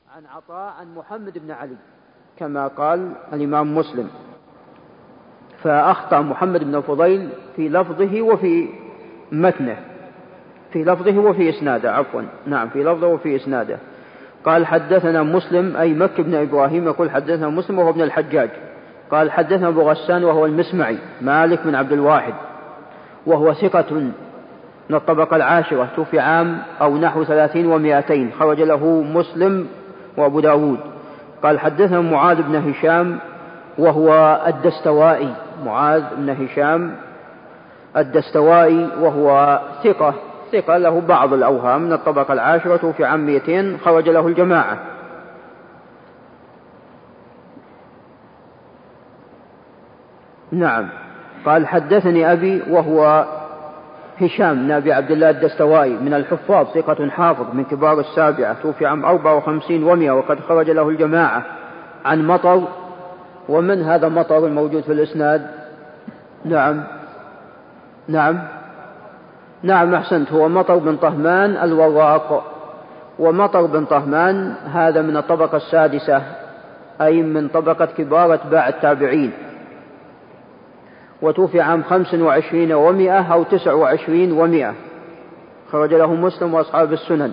عن عطاء عن محمد بن علي كما قال الإمام مسلم، فأخطأ محمد بن الفضيل في لفظه وفي متنه، في لفظه وفي إسناده، عفوا نعم، في لفظه وفي إسناده. قال حدثنا مسلم أي مكي بن إبراهيم، يقول حدثنا مسلم وهو ابن الحجاج، قال حدثنا أبو غسان وهو المسمعي مالك بن عبد الواحد، وهو ثقة من الطبقة العاشرة، توفي عام أو نحو 30 و200، خرج له مسلم وأبو داود. قال حدثنا معاذ بن هشام وهو الدستوائي، معاذ بن هشام الدستوائي، وهو ثقة له بعض الأوهام، من الطبقة العاشرة، توفي عام 200، خرج له الجماعة. نعم. قال حدثني أبي وهو هشام بن أبي عبد الله الدستوائي، من الحفاظ، ثقة حافظ من كبار السابعة، توفي عام 54 و100، وقد خرج له الجماعة. عن مطر، ومن هذا مطر الموجود في الإسناد؟ نعم أحسنت، هو مطر بن طهمان الوراق. ومطر بن طهمان هذا من الطبقة السادسة، أي من طبقة كبار أتباع التابعين، وتوفي عام 25 و100 أو 29 و100، خرج له مسلم وأصحاب السنن.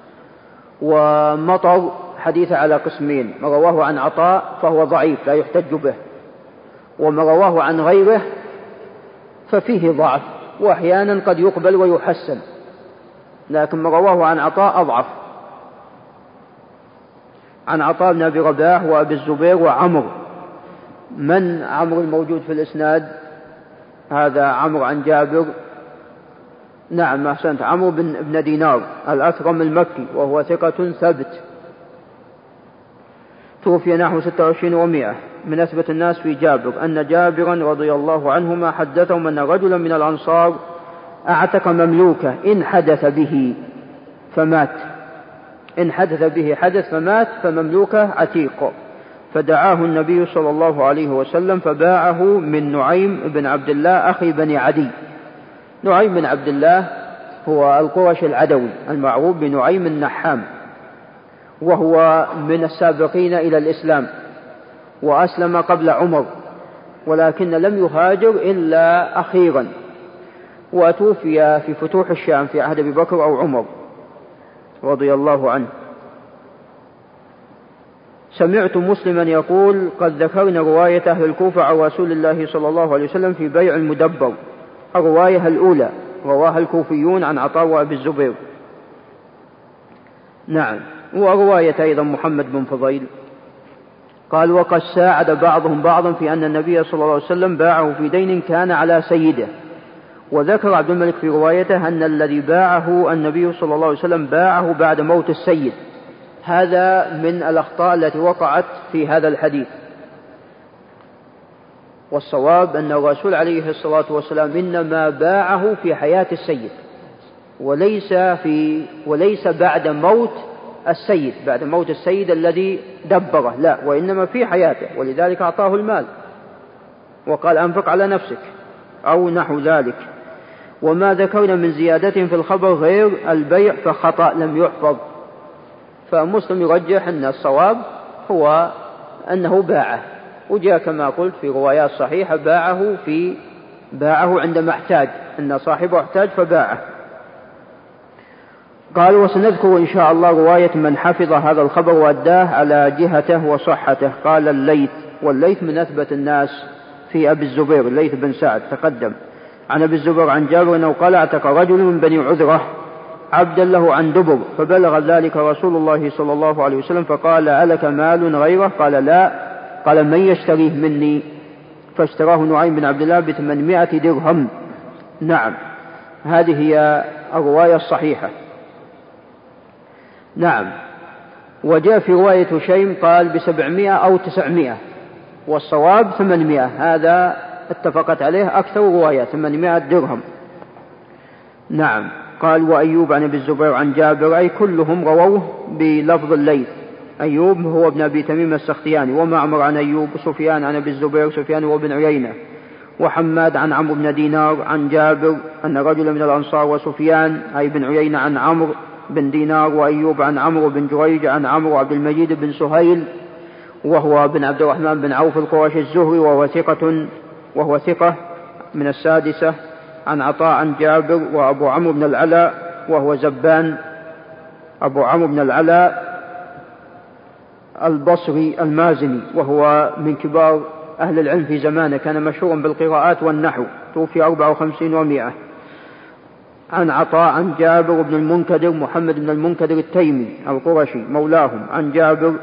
ومطر حديث على قسمين: ما رواه عن عطاء فهو ضعيف لا يحتج به، وما رواه عن غيره ففيه ضعف، وأحيانا قد يقبل ويحسن، لكن ما رواه عن عطاء أضعف. عن عطاء بن أبي رباح وأبي الزبير وعمر. من عمر الموجود في الإسناد؟ هذا عمر عن جابر. نعم أحسنت، عمرو بن دينار الأثرم المكي، وهو ثقة ثبت، توفي نحو 26 و100. من أثبت الناس في جابر أن جابرا رضي الله عنهما حدثهم أن رجلا من الأنصار أعتق مملوكه إن حدث به فمات، إن حدث به حدث فمات فمملوكه عتيق، فدعاه النبي صلى الله عليه وسلم فباعه من نعيم بن عبد الله أخي بني عدي. نعيم بن عبد الله هو القرش العدوي المعروف بنعيم النحام، وهو من السابقين إلى الإسلام، وأسلم قبل عمر، ولكن لم يهاجر إلا أخيرا، وتوفي في فتوح الشام في عهد أبي بكر أو عمر رضي الله عنه. سمعت مسلما يقول: قد ذكرنا رواية أهل الكوفة عن رسول الله صلى الله عليه وسلم في بيع المدبر. الرواية الأولى رواها الكوفيون عن عطاء وأبي الزبير. نعم. ورواية أيضا محمد بن فضيل. قال: وقد ساعد بعضهم بعضا في أن النبي صلى الله عليه وسلم باعه في دين كان على سيده. وذكر عبد الملك في روايته أن الذي باعه النبي صلى الله عليه وسلم باعه بعد موت السيد. هذا من الأخطاء التي وقعت في هذا الحديث، والصواب أن الرسول عليه الصلاة والسلام إنما باعه في حياة السيد، وليس بعد موت السيد، بعد موت السيد الذي دبره، لا، وإنما في حياته، ولذلك أعطاه المال وقال: أنفق على نفسك أو نحو ذلك. وما ذكرنا من زيادة في الخبر غير البيع فخطأ لم يحفظ. فمسلم يرجح أن الصواب هو أنه باعه، وجاء كما قلت في روايات صحيحة باعه عندما احتاج، أن صاحبه احتاج فباعه. قال: وسنذكر إن شاء الله رواية من حفظ هذا الخبر وأداه على جهته وصحته. قال الليث، والليث من أثبت الناس في أبي الزبير، الليث بن سعد تقدم. عن أبي الزبير عن جابر أنه قال: اعتق رجل من بني عذرة عبدا له عن دبر، فبلغ ذلك رسول الله صلى الله عليه وسلم فقال: ألك مال غيره؟ قال: لا. قال: من يشتريه مني؟ فاشتراه نعيم بن عبد الله ب800 درهم. نعم، هذه هي الرواية الصحيحة. نعم. وجاء في رواية هشيم قال ب700 أو 900، والصواب 800، هذا اتفقت عليه أكثر رواية 800 درهم. نعم. قال: وأيوب عن أبي الزبير عن جابر، أي كلهم رووه بلفظ الليث. أيوب هو ابن أبي تميم السختياني، ومعمر عن أيوب، سفيان عن أبي الزبير، سفيان وابن عيينة، وحماد عن عمرو بن دينار عن جابر أن رجل من الأنصار، وسفيان أي بن عيينة عن عمرو بن دينار، وأيوب عن عمرو بن جريج عن عمرو عبد المجيد بن سهيل وهو بن عبد الرحمن بن عوف القرشي الزهري وهو ثقة من السادسة، عن عطاء عن جابر. وأبو عمرو بن العلاء وهو زبان، أبو عمرو بن العلاء البصري المازني، وهو من كبار أهل العلم في زمانه، كان مشهورا بالقراءات والنحو، توفي 54 و100. عن عطاء عن جابر بن المنكدر محمد بن المنكدر التيمي القرشي مولاهم، عن جابر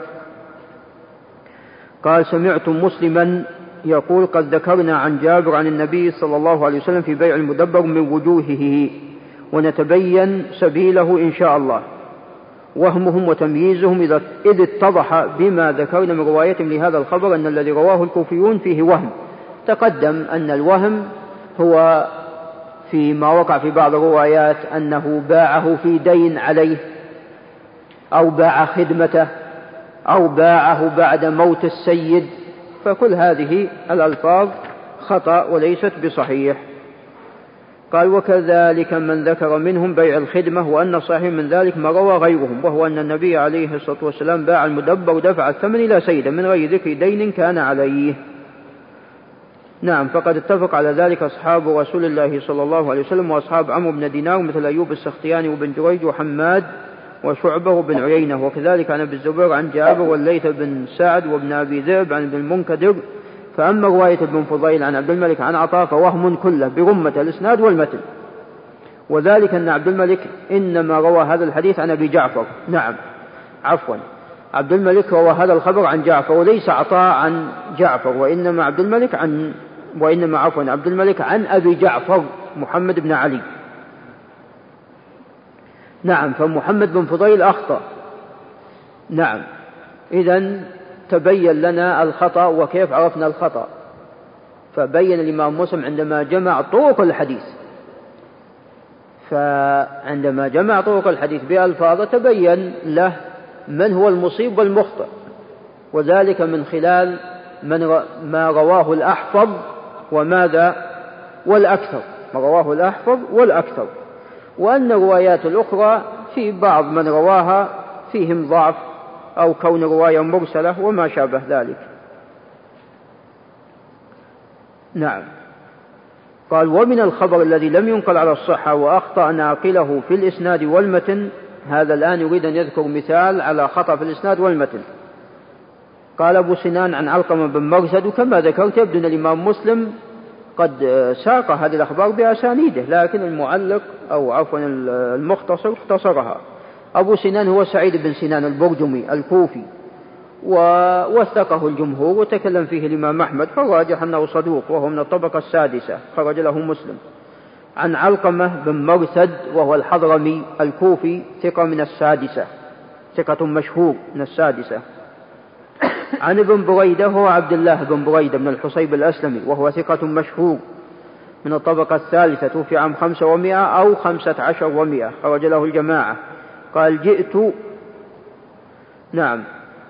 قال: سمعت مسلما يقول: قد ذكرنا عن جابر عن النبي صلى الله عليه وسلم في بيع المدبر من وجوهه، ونتبين سبيله إن شاء الله. وهمهم وتمييزهم إذ اتضح بما ذكرنا من روايتهم لهذا الخبر أن الذي رواه الكوفيون فيه وهم. تقدم أن الوهم هو فيما وقع في بعض الروايات أنه باعه في دين عليه، أو باع خدمته، أو باعه بعد موت السيد، فكل هذه الألفاظ خطأ وليست بصحيح. قال: وكذلك من ذكر منهم بيع الخدمة، وأن صحيح من ذلك ما روى غيرهم، وهو أن النبي عليه الصلاة والسلام باع المدبر ودفع الثمن إلى سيده من غير ذكر دين كان عليه. نعم، فقد اتفق على ذلك أصحاب رسول الله صلى الله عليه وسلم وأصحاب عمرو بن دينار مثل أيوب السختياني وبن جريج وحماد وشعبة وبن عيينة، وكذلك عن ابن الزبير عن جابر والليث بن سعد وابن أبي ذئب عن ابن المنكدر. فأما رواية ابن فضيل عن عبد الملك عن عطاء فوهم كله برمة الإسناد والمتن، وذلك أن عبد الملك إنما روى هذا الحديث عن أبي جعفر. نعم، عفوا، عبد الملك روى هذا الخبر عن جعفر وليس عطاء عن جعفر، وإنما عبد الملك عن أبي جعفر محمد بن علي. نعم، فمحمد بن فضيل أخطأ. نعم، إذن تبين لنا الخطأ. وكيف عرفنا الخطأ؟ فبين الإمام مسلم عندما جمع طرق الحديث بألفاظ تبين له من هو المصيب والمخطئ، وذلك من خلال ما رواه الأحفظ والأكثر، ما رواه الأحفظ والأكثر، وأن الروايات الأخرى في بعض من رواها فيهم ضعف أو كون رواية مرسلة وما شابه ذلك. نعم. قال: ومن الخبر الذي لم ينقل على الصحة وأخطأ ناقله في الإسناد والمتن. هذا الآن يريد أن يذكر مثال على خطأ في الإسناد والمتن. قال أبو سنان عن علقمة بن مرثد، وكما ذكرت يبدو أن الإمام مسلم قد ساق هذه الأخبار بأسانيده، لكن المعلق أو عفوا المختصر اختصرها. أبو سنان هو سعيد بن سنان البرجمي الكوفي، ووثقه الجمهور وتكلم فيه الإمام أحمد، فالراجح أنه صدوق وهو من الطبقة السادسة، خرج له مسلم. عن علقمة بن مرثد وهو الحضرمي الكوفي، ثقة من السادسة، ثقة مشهور من السادسة. عن ابن بريدة هو عبد الله بن بريدة من الحصيب الأسلمي، وهو ثقة مشهور من الطبقة الثالثة، توفي عام 500 أو 15 و100، خرج له الجماعة. قال: جئت. نعم.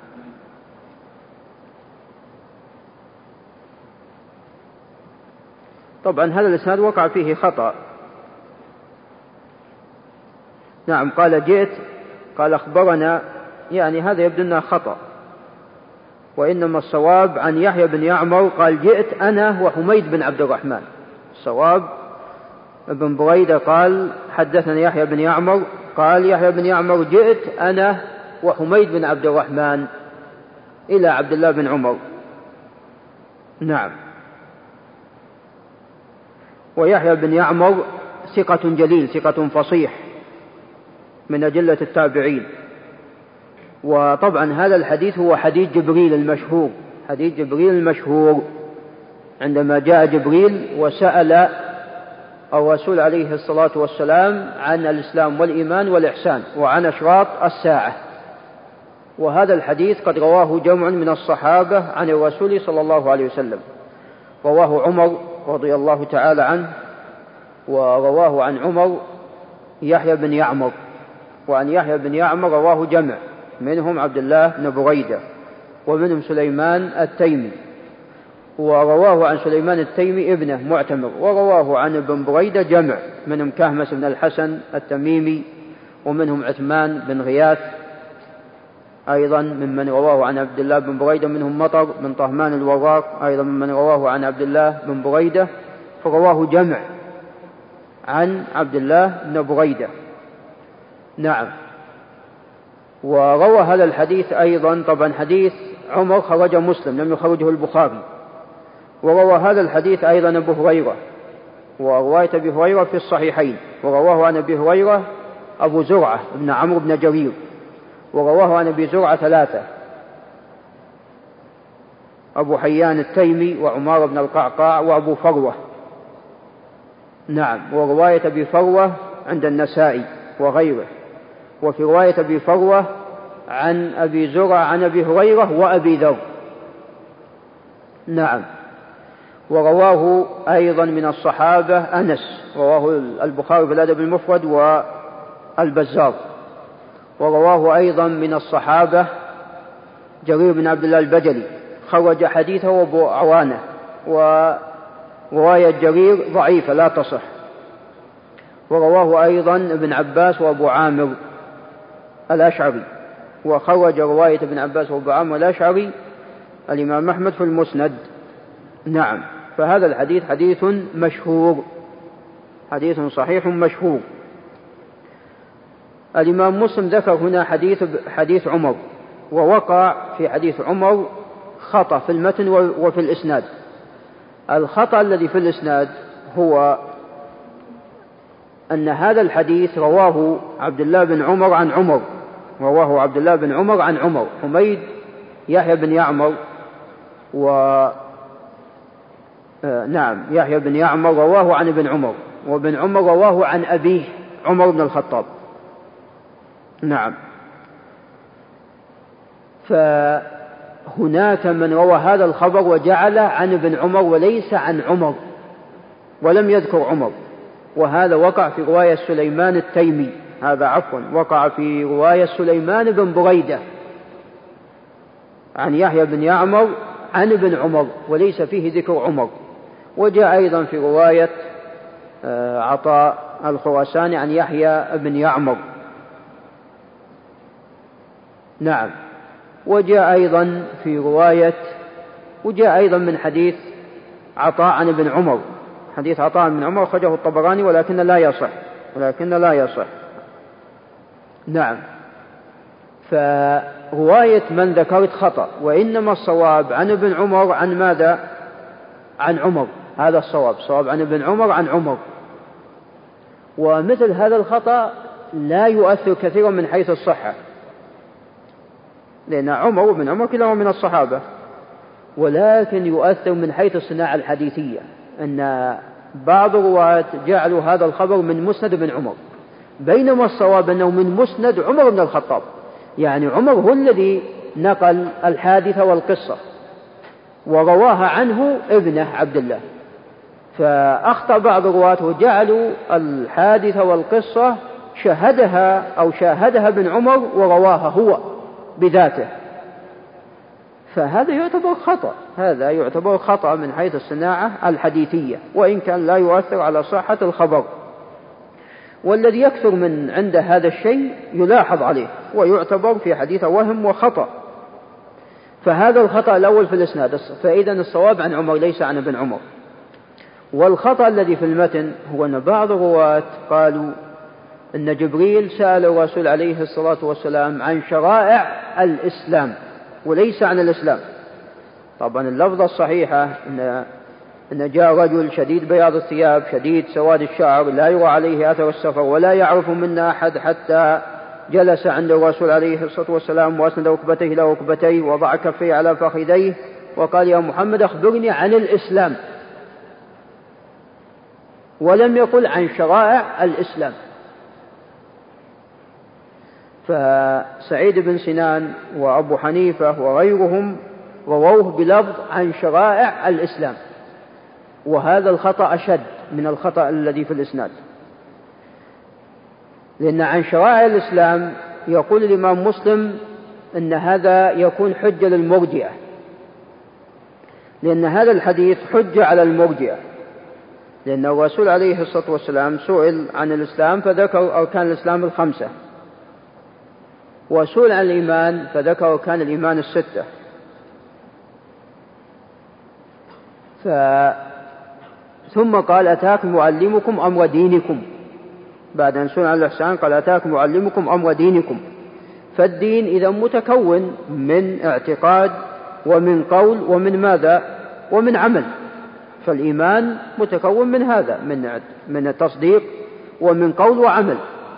طبعا هذا الإسناد وقع فيه خطأ. نعم، قال: جئت، قال: أخبرنا، يعني هذا يبدو أنه خطأ، وإنما الصواب عن يحيى بن يعمر قال: جئت أنا وحميد بن عبد الرحمن. الصواب ابن بريدة قال: حدثنا يحيى بن يعمر، قال يحيى بن يعمر: جئت أنا وحميد بن عبد الرحمن إلى عبد الله بن عمر. نعم. ويحيى بن يعمر ثقة جليل، ثقة فصيح من أجلة التابعين. وطبعا هذا الحديث هو حديث جبريل المشهور، حديث جبريل المشهور عندما جاء جبريل وسأل الرسول عليه الصلاة والسلام عن الإسلام والإيمان والإحسان وعن أشراط الساعة. وهذا الحديث قد رواه جمع من الصحابة عن الرسول صلى الله عليه وسلم. رواه عمر رضي الله تعالى عنه، ورواه عن عمر يحيى بن يعمر، وعن يحيى بن يعمر رواه جمع، منهم عبد الله بن بريدة، ومنهم سليمان التيمي، ورواه عن سليمان التيمي ابنه معتمر، ورواه عن ابن بريدة جمع، منهم كهمس بن الحسن التميمي، ومنهم عثمان بن غياث أيضا ممن رواه عن عبد الله بن بريدة، منهم مطر بن طهمان الوراق أيضا ممن رواه عن عبد الله بن بريدة، فرواه جمع عن عبد الله بن بريدة. نعم. وروى هذا الحديث أيضا، طبعا حديث عمر خرج مسلم لم يخرجه البخاري، وروى هذا الحديث أيضا أبو هريرة، ورواية أبي هريرة في الصحيحين، ورواه عن أبي هريرة أبو زرعة بن عمرو بن جرير، ورواه عن أبي زرعة 3، أبو حيان التيمي وعمار بن القعقاع وأبو فروة. نعم. ورواية أبي فروة عند النسائي وغيره، وفي رواية أبي فروة عن أبي زرعة عن أبي هريرة وأبي ذر. نعم. ورواه أيضا من الصحابة أنس، رواه البخاري في الأدب المفرد والبزار. ورواه أيضا من الصحابة جرير بن عبد الله البجلي، خرج حديثه أبو عوانة، ورواية جرير ضعيفة لا تصح. ورواه أيضا ابن عباس وأبو عامر الأشعري، وخرج رواية ابن عباس وأبو عامر الأشعري الإمام أحمد في المسند. نعم. فهذا الحديث حديث مشهور، حديث صحيح مشهور. الإمام مسلم ذكر هنا حديث عمر، ووقع في حديث عمر خطأ في المتن وفي الإسناد. الخطأ الذي في الإسناد هو أن هذا الحديث رواه عبد الله بن عمر عن عمر، رواه عبد الله بن عمر عن عمر. حميد يحيى بن يعمر نعم يحيى بن يعمر رواه عن ابن عمر، وابن عمر رواه عن أبيه عمر بن الخطاب. نعم. فهناك من روى هذا الخبر وجعل عن ابن عمر وليس عن عمر، ولم يذكر عمر، وهذا وقع في رواية سليمان التيمي، وقع في رواية سليمان بن بريدة عن يحيى بن يعمر عن ابن عمر، وليس فيه ذكر عمر. وجاء أيضا في رواية عطاء الخراساني عن يحيى بن يعمر. نعم. وجاء أيضا من حديث عطاء عن ابن عمر، حديث عطاء بن عمر خرجه الطبراني ولكن لا يصح. نعم. فرواية من ذكرت خطأ، وإنما الصواب عن ابن عمر عن ماذا؟ عن عمر، هذا الصواب عن ابن عمر عن عمر. ومثل هذا الخطأ لا يؤثر كثيرا من حيث الصحة، لأن عمر وابن عمر كلاهما من الصحابة، ولكن يؤثر من حيث الصناعة الحديثية، أن بعض الرواة جعلوا هذا الخبر من مسند ابن عمر، بينما الصواب أنه من مسند عمر بن الخطاب، يعني عمر هو الذي نقل الحادثة والقصة ورواها عنه ابنه عبد الله. فأخطأ بعض الرواة وجعلوا الحادثة والقصة شاهدها ابن عمر ورواها هو بذاته، فهذا يعتبر خطأ من حيث الصناعة الحديثية، وإن كان لا يؤثر على صحة الخبر. والذي يكثر من عند هذا الشيء يلاحظ عليه ويعتبر في حديث وهم وخطأ. فهذا الخطأ الأول في الإسناد، فإذا الصواب عن عمر ليس عن ابن عمر. والخطأ الذي في المتن هو أن بعض الرواة قالوا أن جبريل سأل الرسول عليه الصلاة والسلام عن شرائع الإسلام وليس عن الإسلام. طبعا اللفظة الصحيحة أن جاء رجل شديد بياض الثياب شديد سواد الشعر لا يرى عليه أثر السفر ولا يعرف منا أحد، حتى جلس عند الرسول عليه الصلاة والسلام وأسند ركبتيه إلى ركبتيه ووضع كفيه على فخذيه وقال: يا محمد أخبرني عن الإسلام، ولم يقل عن شرائع الإسلام. فسعيد بن سنان وأبو حنيفة وغيرهم رووه بلفظ عن شرائع الإسلام، وهذا الخطأ أشد من الخطأ الذي في الإسناد، لأن عن شرائع الإسلام يقول الإمام مسلم أن هذا يكون حجة للمرجئة، لأن هذا الحديث حجة على المرجئة، لأن الرسول عليه الصلاة والسلام سئل عن الإسلام فذكر أركان الإسلام 5، وسئل عن الإيمان فذكر كان الإيمان الستة. ثم قال أتاكم معلمكم أمر دينكم، بعد أن سئل عن الإحسان قال أتاكم معلمكم أمر دينكم. فالدين إذا متكون من اعتقاد ومن قول ومن ماذا؟ ومن عمل. فالإيمان متكون من هذا، من التصديق ومن قول وعمل.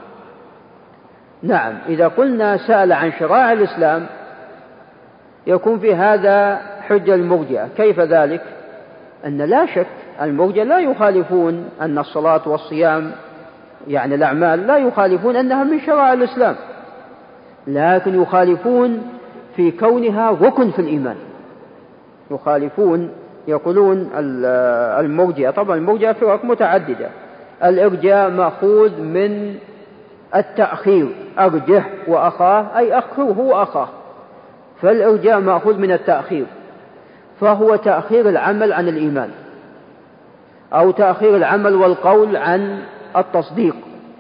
نعم، إذا قلنا سأل عن شرائع الإسلام يكون في هذا حجة المرجئة. كيف ذلك؟ أن لا شك المرجئة لا يخالفون أن الصلاة والصيام يعني الأعمال لا يخالفون أنها من شرائع الإسلام، لكن يخالفون في كونها ركن في الإيمان. يخالفون، يقولون المرجئة، طبعا المرجئة فرق متعددة. الإرجاء مأخوذ من التأخير، أرجح وأخاه أي أخره وأخاه، فالإرجاء مأخوذ من التأخير، فهو تأخير العمل عن الإيمان أو تأخير العمل والقول عن التصديق.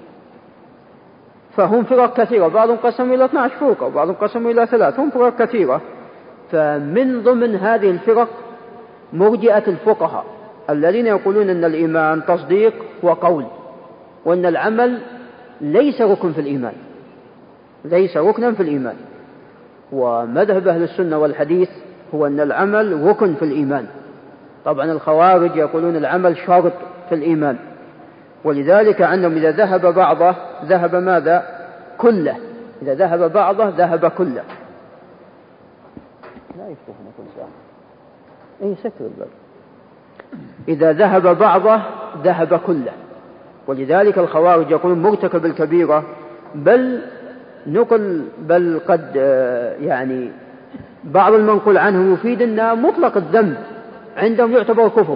فهم فرق كثيرة، بعضهم قسموا إلى 12 فرقة وبعضهم قسموا إلى 3، هم فرق كثيرة. فمن ضمن هذه الفرق مرجئة الفقهاء الذين يقولون أن الإيمان تصديق وقول، وأن العمل ليس ركن في الإيمان، ليس ركنا في الإيمان. ومذهب أهل السنة والحديث هو أن العمل ركن في الإيمان. طبعا الخوارج يقولون العمل شرط في الإيمان، ولذلك عندهم إذا ذهب بعضه ذهب ماذا؟ كله. إذا ذهب بعضه ذهب كله. لا يفتحنا كل ساعة، أي سكر الباب. إذا ذهب بعضه ذهب كله. ولذلك الخوارج يقولون مرتكب الكبيرة، بل قد يعني بعض المنقول عنه يفيد أن مطلق الذنب عندهم يعتبر كفر،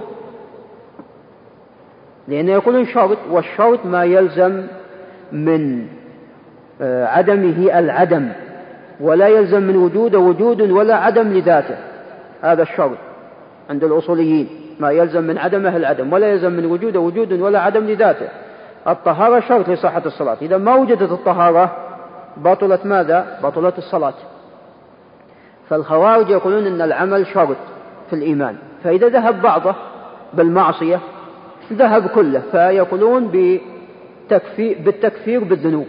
لأنه يقولون شرط، والشرط ما يلزم من عدمه العدم، ولا يلزم من وجوده وجود ولا عدم لذاته. هذا الشرط عند الأصوليين، ما يلزم من عدمه العدم ولا يلزم من وجوده وجود ولا عدم لذاته. الطهارة شرط لصحة الصلاة، إذا ما وجدت الطهارة بطلت ماذا؟ بطلت الصلاة. فالخوارج يقولون أن العمل شرط في الإيمان، فإذا ذهب بعضه بالمعصية ذهب كله، فيقولون بالتكفير بالذنوب.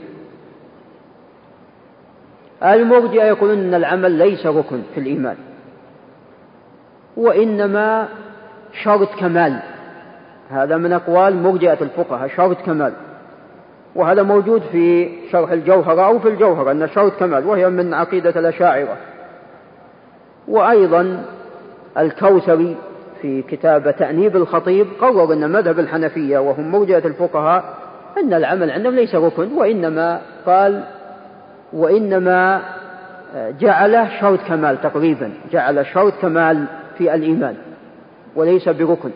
المرجئة يقولون أن العمل ليس ركن في الإيمان، وإنما شرط كمال. هذا من أقوال مرجئة الفقهاء، شرط كمال، وهذا موجود في شرح الجوهرة أو في الجوهرة أن شرط كمال، وهي من عقيدة الأشاعرة. وأيضا الكوثري في كتاب تأنيب الخطيب قرر أن مذهب الحنفية وهم مرجئة الفقهاء أن العمل عندهم ليس ركن، وإنما جعل شرط كمال، تقريبا جعل شرط كمال في الإيمان وليس بركن.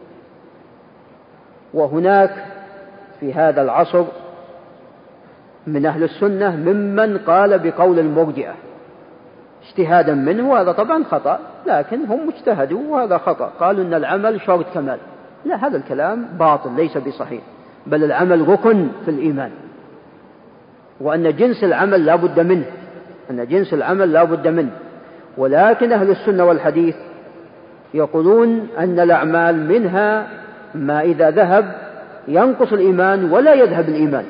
وهناك في هذا العصر من أهل السنة ممن قال بقول المرجئة اجتهادا منه، وهذا طبعا خطأ، لكن هم اجتهدوا وهذا خطأ، قالوا أن العمل شرط كمال. لا، هذا الكلام باطل ليس بصحيح، بل العمل ركن في الإيمان، وأن جنس العمل لا بد منه، أن جنس العمل لا بد منه. ولكن أهل السنة والحديث يقولون أن الأعمال منها ما إذا ذهب ينقص الإيمان ولا يذهب الإيمان.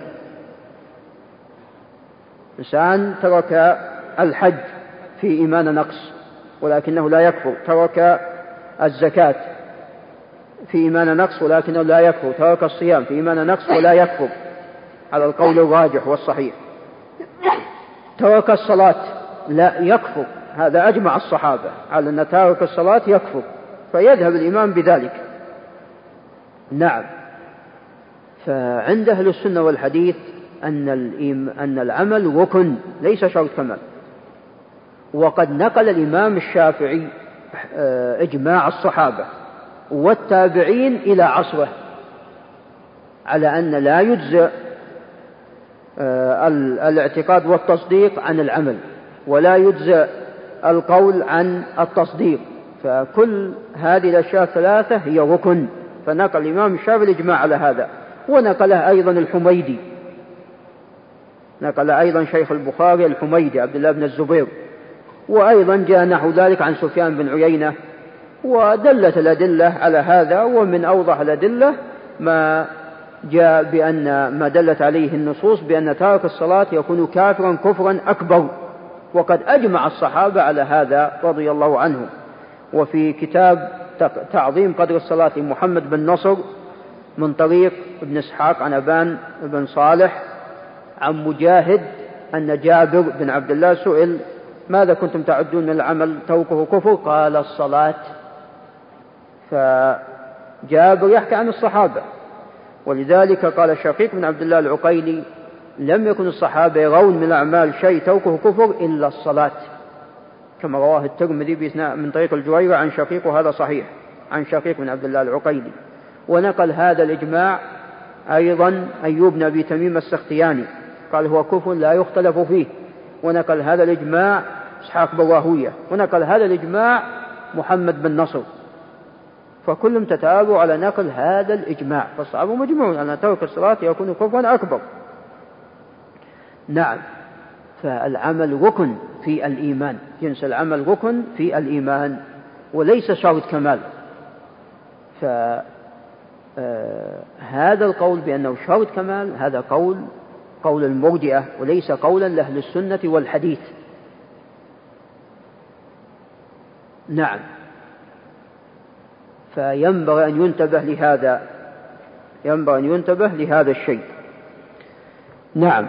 إنسان ترك الحج في إيمان نقص ولكنه لا يكفر، ترك الزكاة في إيمان نقص ولكنه لا يكفر، ترك الصيام في إيمان نقص ولا يكفر على القول الراجح والصحيح، ترك الصلاة لا يكفر، هذا أجمع الصحابة على أن تارك الصلاة يكفر، فيذهب الإيمان بذلك. نعم، فعند أهل السنة والحديث أن العمل ركن ليس شرط كمال. وقد نقل الإمام الشافعي إجماع الصحابة والتابعين إلى عصره على أن لا يجزئ الاعتقاد والتصديق عن العمل، ولا يجزئ القول عن التصديق، فكل هذه الأشياء الثلاثة هي ركن. فنقل الإمام الشافعي الإجماع على هذا، ونقله أيضا الحميدي. نقل أيضا شيخ البخاري الحميدي عبد الله بن الزبير، وأيضا جاء نحو ذلك عن سفيان بن عيينة، ودلت الأدلة على هذا. ومن أوضح الأدلة ما جاء بأن ما دلت عليه النصوص بأن تارك الصلاة يكون كافرا كفرا أكبر، وقد أجمع الصحابة على هذا رضي الله عنهم. وفي كتاب تعظيم قدر الصلاة محمد بن نصر من طريق ابن إسحاق عن أبان بن صالح عن مجاهد أن جابر بن عبد الله سئل: ماذا كنتم تعدون من العمل تركه كفر؟ قال: الصلاة. فجابر يحكي عن الصحابة، ولذلك قال شقيق بن عبد الله العقيلي: لم يكن الصحابة يرون من الأعمال شيء تركه كفر إلا الصلاة، كما رواه الترمذي من طريق الجويرة عن شقيق، وهذا صحيح عن شقيق بن عبد الله العقيلي. ونقل هذا الإجماع أيضا أيوب بن أبي تميم السختياني، قال: هو كفر لا يختلف فيه. ونقل هذا الإجماع إسحاق بن راهوية، ونقل هذا الإجماع محمد بن نصر، فكلهم تتابعوا على نقل هذا الإجماع، فالصحابة مجمعون أن ترك الصلاة يكون كفرا أكبر. نعم، فالعمل ركن في الإيمان، جنس العمل ركن في الإيمان وليس شرط كمال. فهذا القول بأنه شرط كمال هذا قول المرجئة، وليس قولا لأهل السنة والحديث. نعم، فينبغي أن ينتبه لهذا الشيء. نعم.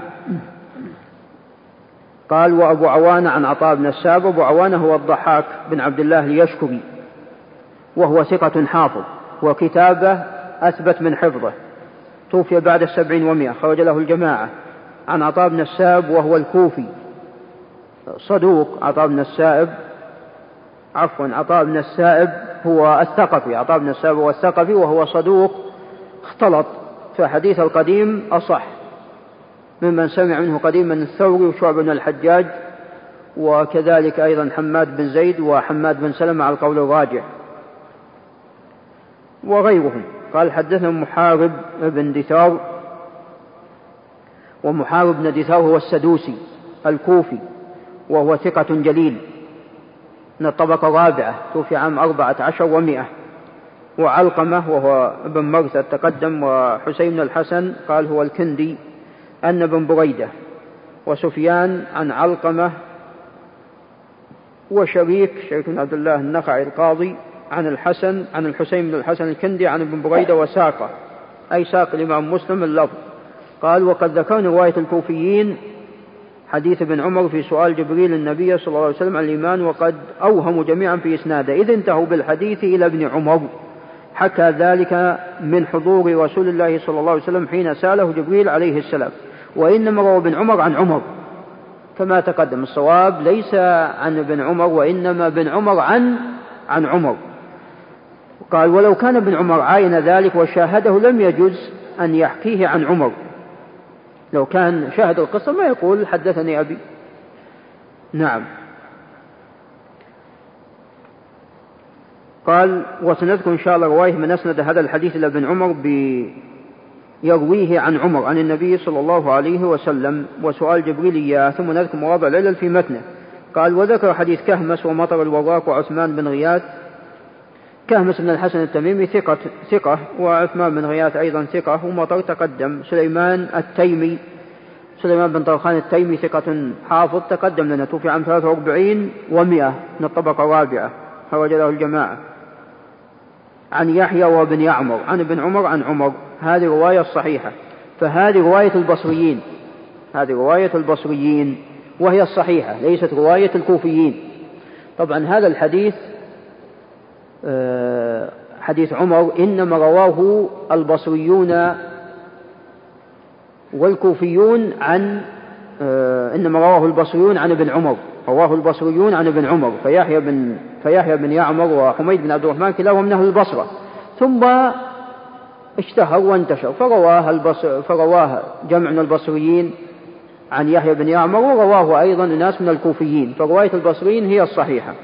قال: وأبو عوانة عن عطاء بن السائب. أبو عوانة هو الضحاك بن عبد الله اليشكري، وهو ثقة حافظ، وكتابه أثبت من حفظه، توفي بعد 700، خرج له الجماعة. عن عطاء بن السائب وهو الكوفي صدوق. عطاء بن السائب هو الثقفي، عطاء بن السائب هو الثقفي وهو صدوق اختلط، فحديث القديم أصح ممن سمع منه قديما الثوري وشعب بن الحجاج، وكذلك أيضا حماد بن زيد وحماد بن سلمة على القول الراجح وغيرهم. قال: حدثنا محارب بن دثار، ومحارب بن دثار هو السدوسي الكوفي، وهو ثقة جليل من الطبقة الرابعة، توفي عام 14 و100. وعلقمة وهو ابن مرثد تقدم، وحسين بن الحسن قال هو الكندي أن بن بريدة، وسفيان عن علقمة وشريك بن عبد الله النخعي القاضي عن الحسين بن الحسن الكندي عن ابن بريدة، وساقه أي ساق الإمام مسلم اللفظ. قال: وقد ذكرنا رواية الكوفيين حديث ابن عمر في سؤال جبريل النبي صلى الله عليه وسلم عن الإيمان، وقد أوهموا جميعا في إسناده، إذ انتهوا بالحديث إلى ابن عمر، حكى ذلك من حضور رسول الله صلى الله عليه وسلم حين سأله جبريل عليه السلام. وإنما روى ابن عمر عن عمر كما تقدم، الصواب ليس عن ابن عمر، وإنما ابن عمر عن عمر. قال: ولو كان ابن عمر عاين ذلك وشاهده لم يجوز أن يحكيه عن عمر. لو كان شاهد القصة ما يقول حدثني أبي. نعم. قال: وسنذكر إن شاء الله رواية من أسند هذا الحديث إلى ابن عمر يرويه عن عمر عن النبي صلى الله عليه وسلم، وسؤال جبريل إياه، ثم نذكر مواضع العلل في متنه. قال: وذكر حديث كهمس ومطر الوراق وعثمان بن غياث. كهمس بن الحسن التميمي ثقة، وعثمان بن غياث أيضا ثقة، ومطر تقدم. سليمان بن طرخان التيمي ثقة حافظ تقدم لنا، توفي عام 43 و100 من الطبقة الرابعة، خرج له الجماعة. عن يحيى وابن يعمر عن ابن عمر عن عمر. هذه رواية الصحيحة، فهذه رواية البصريين وهي الصحيحة، ليست رواية الكوفيين. طبعا هذا الحديث حديث عمر إنما رواه البصريون والكوفيون إنما رواه البصريون عن ابن عمر، فيحيى بن يعمر وحميد بن عبد الرحمن كلاهم من أهل البصرة، ثم اشتهر وانتشر فرواه جمع من البصريين عن يحيى بن يعمر، ورواه أيضا الناس من الكوفيين، فرواية البصريين هي الصحيحة.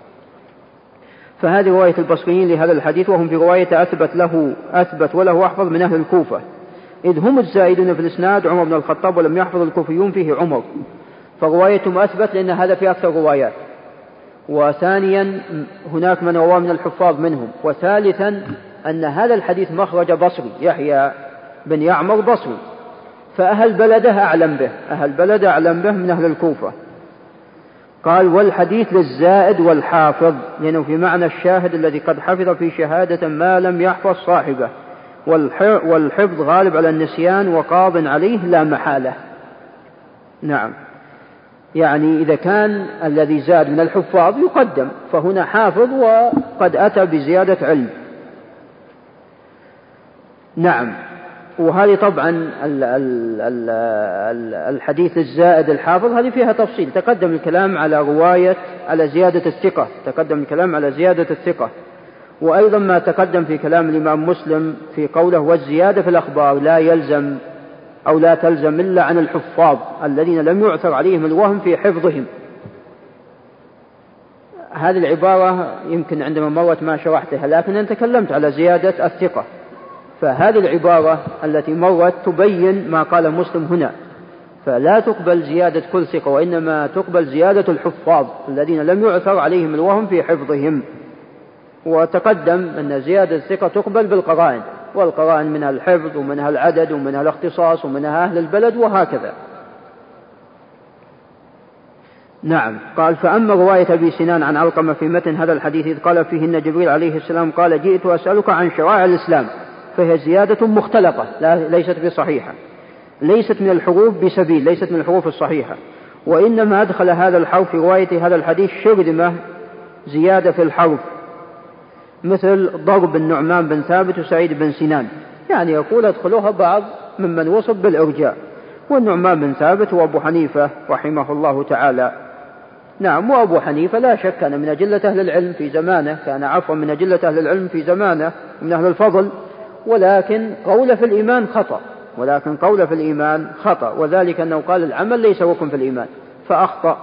فهذه رواية البصريين لهذا الحديث، وهم في رواية أثبت وله أحفظ من أهل الكوفة. إذ هم الزائدون في الإسناد عمر بن الخطاب، ولم يحفظ الكوفيون فيه عمر، فروايتهم أثبت لأن هذا في أكثر روايات. وثانيا هناك من رواه من الحفاظ منهم. وثالثا أن هذا الحديث مخرج بصري، يحيى بن يعمر بصري، فأهل بلده أعلم به، أهل بلده أعلم به من أهل الكوفة. قال والحديث للزائد والحافظ، لأنه في معنى الشاهد الذي قد حفظ في شهادة ما لم يحفظ صاحبه، والحفظ غالب على النسيان وقاض عليه لا محالة. نعم، يعني إذا كان الذي زاد من الحفاظ يقدم، فهنا حافظ وقد أتى بزيادة علم. نعم. وهذه طبعا الحديث الزائد الحافظ هذه فيها تفصيل، تقدم الكلام على زيادة الثقة، تقدم الكلام على زيادة الثقة. وأيضا ما تقدم في كلام الإمام مسلم في قوله والزيادة في الأخبار لا يلزم أو لا تلزم إلا عن الحفاظ الذين لم يعثر عليهم الوهم في حفظهم. هذه العبارة يمكن عندما مرت ما شرحتها، لكن أنا تكلمت على زيادة الثقة، فهذه العبارة التي مرت تبين ما قال مسلم هنا، فلا تقبل زيادة كل ثقة، وإنما تقبل زيادة الحفاظ الذين لم يعثر عليهم الوهم في حفظهم. وتقدم أن زيادة الثقة تقبل بالقرائن، والقرائن منها الحفظ ومنها العدد ومنها الاختصاص ومنها أهل البلد وهكذا. نعم. قال فأما رواية أبي سنان عن علقمة في متن هذا الحديث إذ قال فيهن جبريل عليه السلام قال جئت أسألك عن شرائع الإسلام، فهي زيادة مختلقة ليست بصحيحة، ليست من الحروف بسبيل، ليست من الحروف الصحيحة، وإنما أدخل هذا الحرف في رواية هذا الحديث شرذمة زيادة في الحرف، مثل ضرب النعمان بن ثابت وسعيد بن سنان، يعني يقول أدخلوها بعض ممن وصف بالإرجاء، والنعمان بن ثابت وأبو حنيفة رحمه الله تعالى. نعم. وأبو حنيفة لا شك كان من أجلة أهل العلم في زمانه، كان عفوا من أجلة أهل العلم في زمانه ومن أهل الفضل، ولكن قول في الإيمان خطأ، وذلك أنه قال العمل ليس ركن في الإيمان فأخطأ.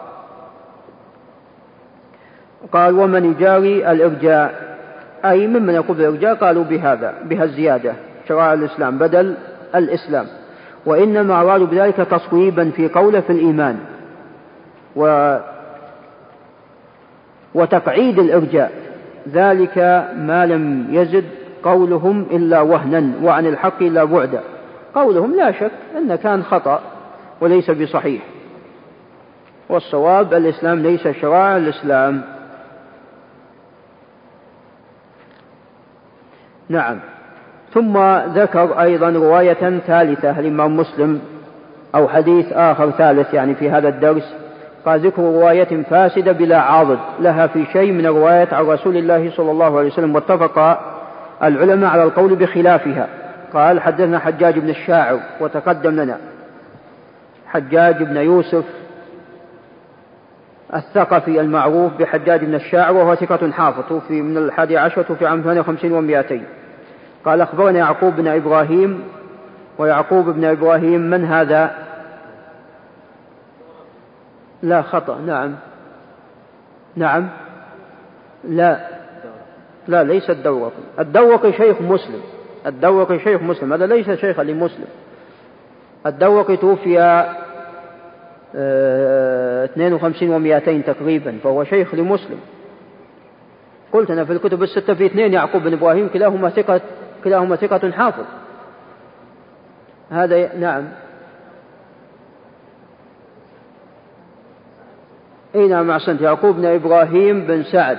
قال ومن يجاري الإرجاء، أي ممن يقول بالإرجاء قالوا بها الزيادة شرائع الإسلام بدل الإسلام، وإنما أرادوا بذلك تصويبا في قوله في الإيمان وتقعيد الإرجاء، ذلك ما لم يزد قولهم إلا وهنا وعن الحق إلا بعدا. قولهم لا شك أن كان خطأ وليس بصحيح، والصواب الإسلام ليس شرائع الإسلام. نعم. ثم ذكر أيضا رواية ثالثة الإمام مسلم، أو حديث آخر ثالث يعني في هذا الدرس، قال ذكر رواية فاسدة بلا عاضد لها في شيء من الروايات عن رسول الله صلى الله عليه وسلم، واتفق العلماء على القول بخلافها. قال حدثنا حجاج بن الشاعر، وتقدم لنا حجاج بن يوسف الثقفي المعروف بحجاج بن الشاعر، وهو ثقة حافظ، توفي من 11 في عام 58 و200. قال أخبرنا يعقوب بن إبراهيم، ويعقوب بن إبراهيم من هذا؟ لا خطأ. نعم لا ليس الدورقي شيخ مسلم، هذا ليس شيخا لمسلم. الدورقي توفي 52 و200 تقريبا، فهو شيخ لمسلم. قلت أنا في الكتب الستة في 2 يعقوب بن إبراهيم كلاهما ثقة حافظ. هذا نعم. نعم أحسنت. يعقوب بن إبراهيم بن سعد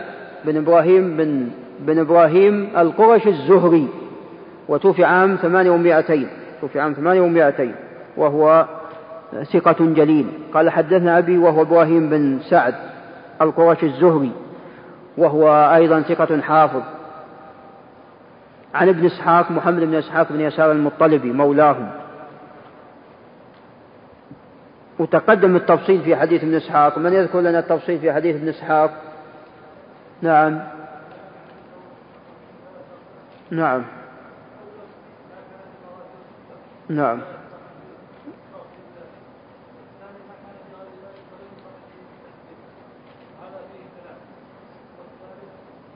بن إبراهيم القرشي الزهري، وتوفي عام 800، وهو ثقة جليل. قال حدثنا أبي وهو إبراهيم بن سعد القرشي الزهري، وهو أيضا ثقة حافظ، عن ابن إسحاق محمد بن إسحاق بن يسار المطلبي مولاهم. وتقدم التفصيل في حديث ابن إسحاق. من يذكر لنا التفصيل في حديث ابن إسحاق؟ نعم.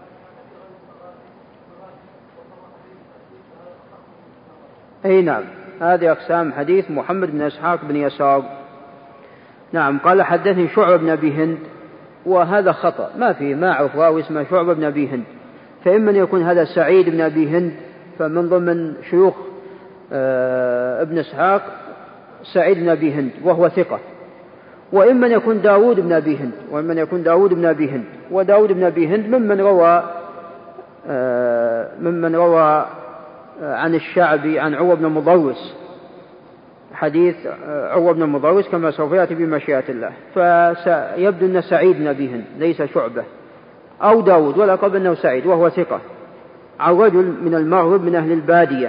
نعم. هذه أقسام حديث محمد بن إسحاق بن يسار. نعم. قال حدثني شعبة بن أبي هند، وهذا خطأ، ما أعرف راوي اسمه شعبة بن أبي هند، فإما أن يكون هذا سعيد بن أبي هند فمن ضمن شيوخ ابن إسحاق سعيد بن أبي هند وهو ثقة، وإما أن يكون داود بن أبي هند، وداود بن أبي هند ممن روى عن الشعبي عن عروة بن مضروس، حديث عروة بن مضروس كما سوف يأتي بمشيئة الله. فيبدو أن سعيد بن أبي هند ليس شعبة أو داود، ولا قبل أنه سعيد وهو ثقة، عن رجل من المغرب من أهل البادية،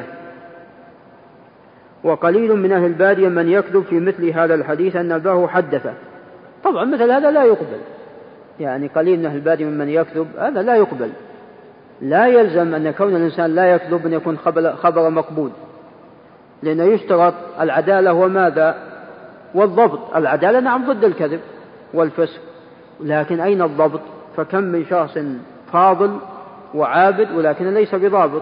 وقليل من أهل البادية من يكذب في مثل هذا الحديث أن أباه حدثه. طبعا مثل هذا لا يقبل، يعني قليل من أهل البادية ممن يكذب هذا لا يقبل. لا يلزم أن كون الإنسان لا يكذب أن يكون خبر مقبول، لأنه يشترط العدالة وماذا؟ والضبط. العدالة نعم ضد الكذب والفسق، لكن أين الضبط؟ فكم من شخص فاضل وعابد ولكن ليس بضابط.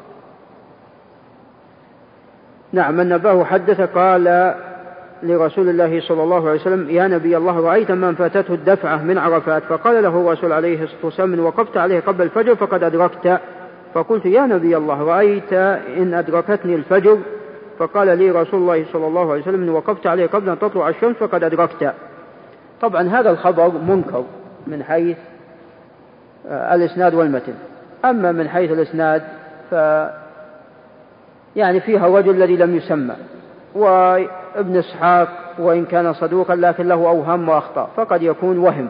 نعم. أن أباه حدث قال لرسول الله صلى الله عليه وسلم: يا نبي الله، رأيت من فاتته الدفعة من عرفات؟ فقال له الرسول عليه الصلاة والسلام: إن وقفت عليه قبل الفجر فقد أدركت. فقلت: يا نبي الله، رأيت إن أدركتني الفجر؟ فقال لي رسول الله صلى الله عليه وسلم: إن وقفت عليه قبل أن تطلع الشمس فقد أدركت. طبعا هذا الخبر منكر من حيث الإسناد والمتن. أما من حيث الإسناد يعني فيها رجل الذي لم يسمى، وابن إسحاق وإن كان صدوقا لكن له أوهام وأخطاء، فقد يكون وهم،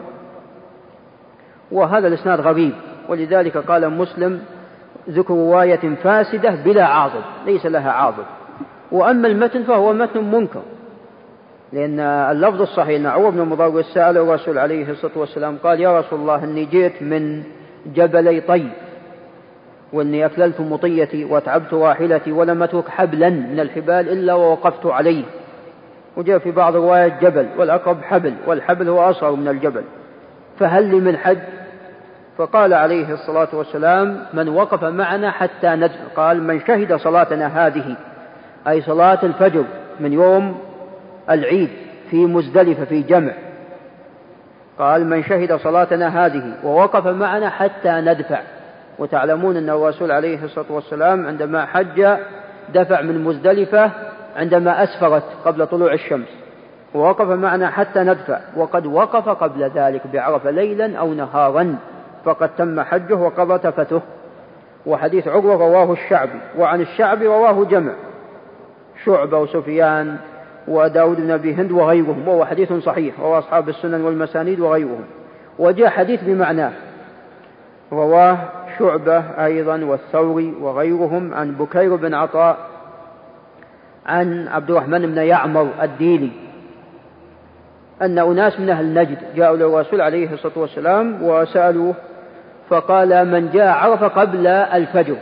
وهذا الإسناد غريب. ولذلك قال مسلم: ذكر رواية فاسدة بلا عاضد، ليس لها عاضد. وأما المتن فهو متن منكر، لأن اللفظ الصحيح أن عروة بن مضروس سأل الرسول عليه الصلاة والسلام قال: يا رسول الله، إني جئت من جبلي طي، وإني أكللت مطيتي وأتعبت راحلتي ولم أترك حبلا من الحبال إلا ووقفت عليه. وجاء في بعض روايات جبل، والأقرب حبل، والحبل هو أصغر من الجبل، فهل لي من حج؟ فقال عليه الصلاة والسلام: من وقف معنا حتى ندفع. قال: من شهد صلاتنا هذه، أي صلاة الفجر من يوم العيد في مزدلفة في جمع. قال: من شهد صلاتنا هذه ووقف معنا حتى ندفع. وتعلمون أن الرسول عليه الصلاة والسلام عندما حج دفع من مزدلفة عندما أسفرت قبل طلوع الشمس، ووقف معنا حتى ندفع، وقد وقف قبل ذلك بعرفة ليلا أو نهارا، فقد تم حجه وقضى تفته. وحديث عروة رواه الشعبي، وعن الشعبي رواه جمع: شعبة وسفيان وداود بن أبي هند وغيرهم، وهو حديث صحيح رواه أصحاب السنن والمسانيد وغيرهم. وجاء حديث بمعناه رواه شعبة أيضا والثوري وغيرهم عن بكير بن عطاء عن عبد الرحمن بن يعمر الديلي أن أناس من أهل نجد جاءوا للرسول عليه الصلاة والسلام وسألوه، فقال: من جاء عرف قبل الفجر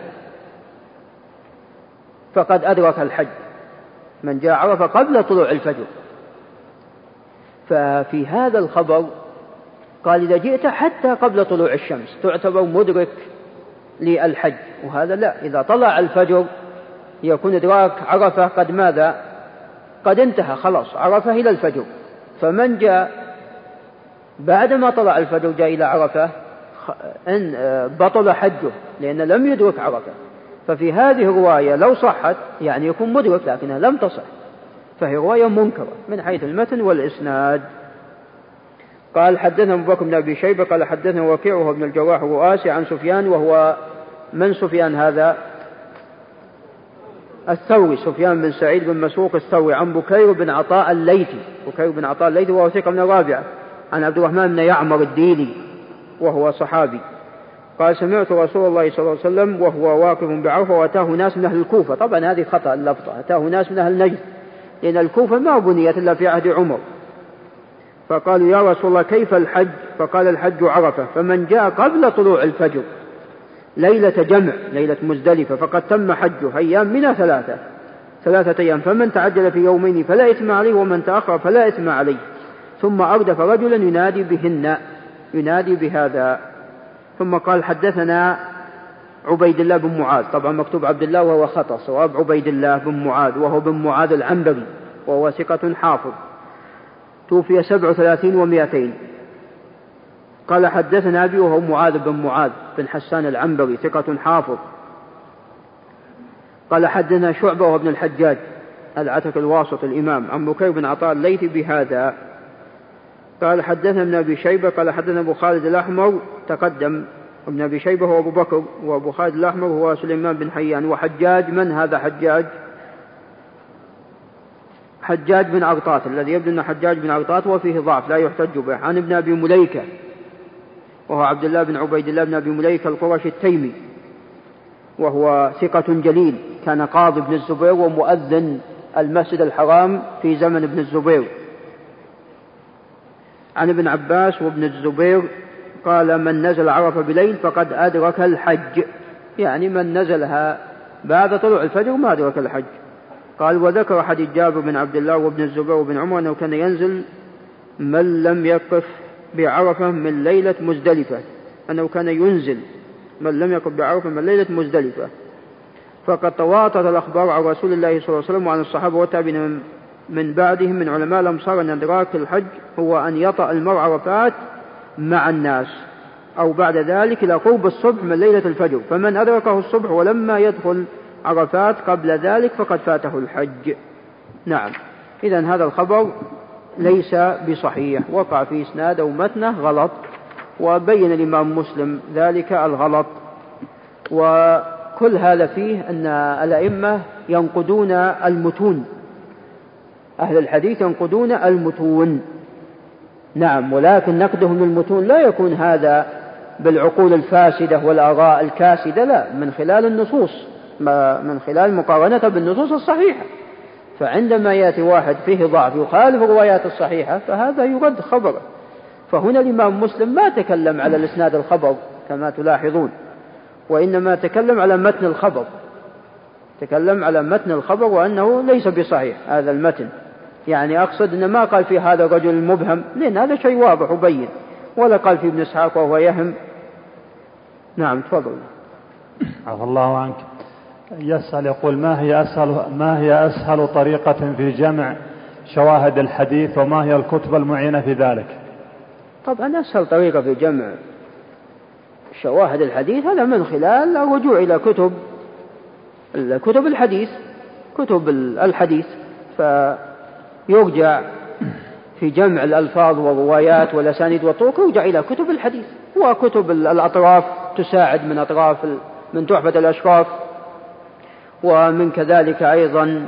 فقد أدرك الحج. من جاء عرف قبل طلوع الفجر. ففي هذا الخبر قال: إذا جئت حتى قبل طلوع الشمس تعتبر مدرك للحج، وهذا لا، إذا طلع الفجر يكون إدراك عرفة قد ماذا؟ قد انتهى، خلاص عرفة إلى الفجر. فمن جاء بعدما طلع الفجر جاء إلى عرفة إن بطل حجه لأن لم يدرك عرفة. ففي هذه الرواية لو صحت يعني يكون مدرك، لكنها لم تصح، فهي رواية منكرة من حيث المتن والإسناد. قال: حدثنا أبو بكر بن أبي شيبة قال: حدثنا وكيع وهو ابن الجراح الرؤاسي عن سفيان، وهو من سفيان هذا؟ الثوري، سفيان بن سعيد بن مسروق الثوري، عن بكير بن عطاء الليثي، وهو ثقة من الرابعة، عن عبد الرحمن بن يعمر الديلي وهو صحابي. قال: سمعت رسول الله صلى الله عليه وسلم وهو واقف بعرفة وأتاه ناس من أهل الكوفة. طبعا هذه خطأ اللفظة، أتاه ناس من أهل نجد، لأن الكوفة ما بنيت إلا في عهد عمر. فقالوا: يا رسول الله كيف الحج؟ فقال: الحج عرفة، فمن جاء قبل طلوع الفجر ليلة جمع ليلة مزدلفة فقد تم حجه، أيام من ثلاثة أيام، فمن تعجل في يومين فلا إثم عليه، ومن تأخر فلا إثم عليه. ثم أردف رجلا ينادي بهذا. ثم قال: حدثنا عبيد الله بن معاذ، طبعا مكتوب عبد الله وهو خطأ، صواب عبيد الله بن معاذ، وهو بن معاذ العنبري، وهو ثقة حافظ، توفي 37 و200. قال حدثنا أبي وهو معاذ بن معاذ بن حسان العنبري، ثقة حافظ. قال حدثنا شعبة وابن الحجاج العتك الواسط الإمام، عن بكير بن عطاء الليثي بهذا. قال حدثنا ابن أبي شيبة قال حدثنا أبو خالد الأحمر، تقدم ابن أبي شيبة هو أبو بكر، وأبو خالد الأحمر هو سليمان بن حيان. وحجاج، من هذا حجاج؟ حجاج بن عرطات، الذي يبدو أن حجاج بن عرطات وفيه ضعف لا يحتج به. عن ابن أبي مليكة وهو عبد الله بن عبيد الله بن أبي مليكة القرشي التيمي، وهو ثقة جليل، كان قاضي ابن الزبير ومؤذن المسجد الحرام في زمن ابن الزبير. عن ابن عباس وابن الزبير قال من نزل عرفة بليل فقد أدرك الحج، يعني من نزلها بعد طلوع الفجر ما أدرك الحج. قال وذكر حديث جابر بن عبد الله وابن الزبير وابن عمر أنه كان ينزل من لم يقف بعرفة من ليلة مزدلفة، أنه كان ينزل من لم يقف بعرفة من ليلة مزدلفة. فقد تواتر الأخبار عن رسول الله صلى الله عليه وسلم وعن الصحابة والتابعين من بعدهم من علماء الأمصار أن إدراك الحج هو أن يطأ المرء عرفات مع الناس أو بعد ذلك إلى قرب الصبح من ليلة الفجر، فمن أدركه الصبح ولما يدخل عرفات قبل ذلك فقد فاته الحج. نعم، إذن هذا الخبر ليس بصحيح، وقع في إسناد أو متنه غلط، وبين الإمام مسلم ذلك الغلط. وكل هذا فيه أن الأئمة ينقدون المتون، أهل الحديث ينقدون المتون. نعم، ولكن نقدهم للمتون لا يكون هذا بالعقول الفاسدة والآراء الكاسدة، لا، من خلال النصوص، من خلال مقارنة بالنصوص الصحيحة. فعندما يأتي واحد فيه ضعف يخالف الروايات الصحيحة فهذا يرد خبره. فهنا الإمام مسلم ما تكلم على الإسناد الخبر كما تلاحظون، وإنما تكلم على متن الخبر، تكلم على متن الخبر وأنه ليس بصحيح هذا المتن. يعني أقصد أن ما قال في هذا الرجل المبهم، لأن هذا شيء واضح وبين، ولا قال في ابن إسحاق وهو يهم. نعم، تفضل. عفى الله عنك. يسأل يقول ما هي أسهل طريقة في جمع شواهد الحديث، وما هي الكتب المعينة في ذلك؟ طبعا أسهل طريقة في جمع شواهد الحديث هذا من خلال الرجوع إلى كتب الحديث، كتب الحديث، فيرجع في جمع الألفاظ والروايات والأسانيد والطرق يرجع إلى كتب الحديث، وكتب الأطراف تساعد من أطراف من تحفة الأشراف، ومن كذلك أيضا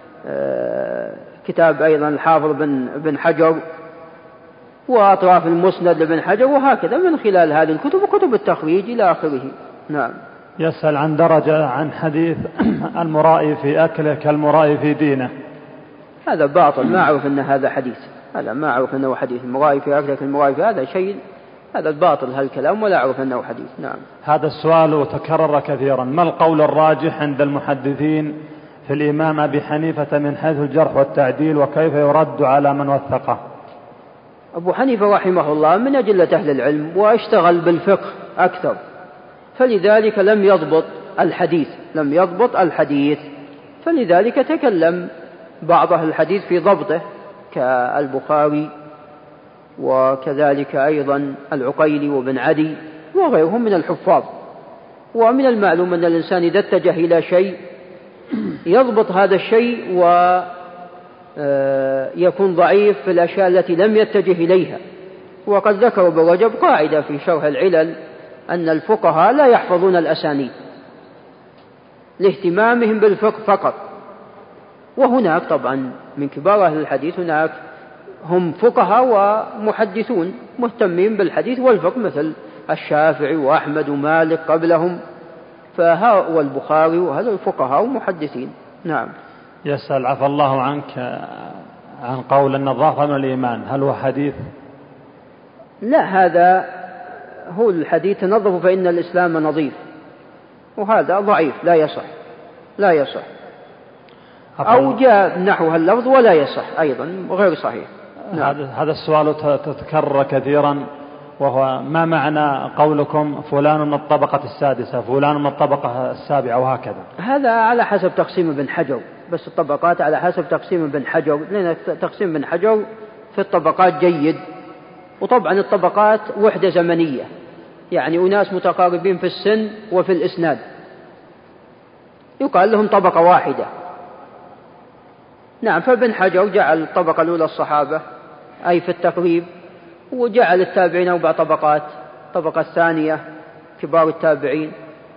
كتاب أيضا الحافظ بن حجر، وأطراف المسند لبن حجر، وهكذا من خلال هذه الكتب وكتب التخريج إلى آخره. نعم. يسأل عن درجة عن حديث المرائي في أكله كالمرائي في دينه. هذا باطل، ما أعرف أن هذا حديث، هذا ما أعرف أنه حديث. المرائي في أكله كالمرائي في، هذا شيء، هذا باطل هالكلام، ولا أعرف أنه حديث. نعم. هذا السؤال تكرر كثيرا، ما القول الراجح عند المحدثين في الإمام أبي حنيفة من حيث الجرح والتعديل، وكيف يرد على من وثقه؟ أبو حنيفة رحمه الله من أجلة أهل العلم واشتغل بالفقه أكثر، فلذلك لم يضبط الحديث، فلذلك تكلم بعض أهل الحديث في ضبطه كالبخاري، وكذلك أيضا العقيلي وابن عدي وغيرهم من الحفاظ. ومن المعلوم أن الإنسان إذا اتجه إلى شيء يضبط هذا الشيء ويكون ضعيف في الأشياء التي لم يتجه إليها. وقد ذكر ابن رجب قاعدة في شرح العلل أن الفقهاء لا يحفظون الأسانيد لاهتمامهم بالفقه فقط، وهناك طبعا من كبار أهل الحديث هناك هم فقهاء ومحدثون مهتمين بالحديث والفقه، مثل الشافعي وأحمد ومالك قبلهم، فهؤلاء البخاري وهذا الفقهاء ومحدثين. نعم. يسأل عفى الله عنك عن قول النظافة من الإيمان، هل هو حديث؟ لا، هذا هو الحديث تنظفوا فإن الإسلام نظيف، وهذا ضعيف لا يصح أو جاء نحو اللفظ ولا يصح أيضا غير صحيح. نعم. هذا السؤال تتكرر كثيرا، وهو ما معنى قولكم فلان من الطبقة السادسة فلان من الطبقة السابعة وهكذا؟ هذا على حسب تقسيم ابن حجر، بس الطبقات على حسب تقسيم ابن حجر، لأن تقسيم ابن حجر في الطبقات جيد. وطبعا الطبقات وحدة زمنية، يعني أناس متقاربين في السن وفي الإسناد يقال لهم طبقة واحدة. نعم، فابن حجر جعل الطبقة الأولى الصحابة أي في التقريب، وجعل التابعين 4 طبقات: الطبقة الثانية كبار التابعين،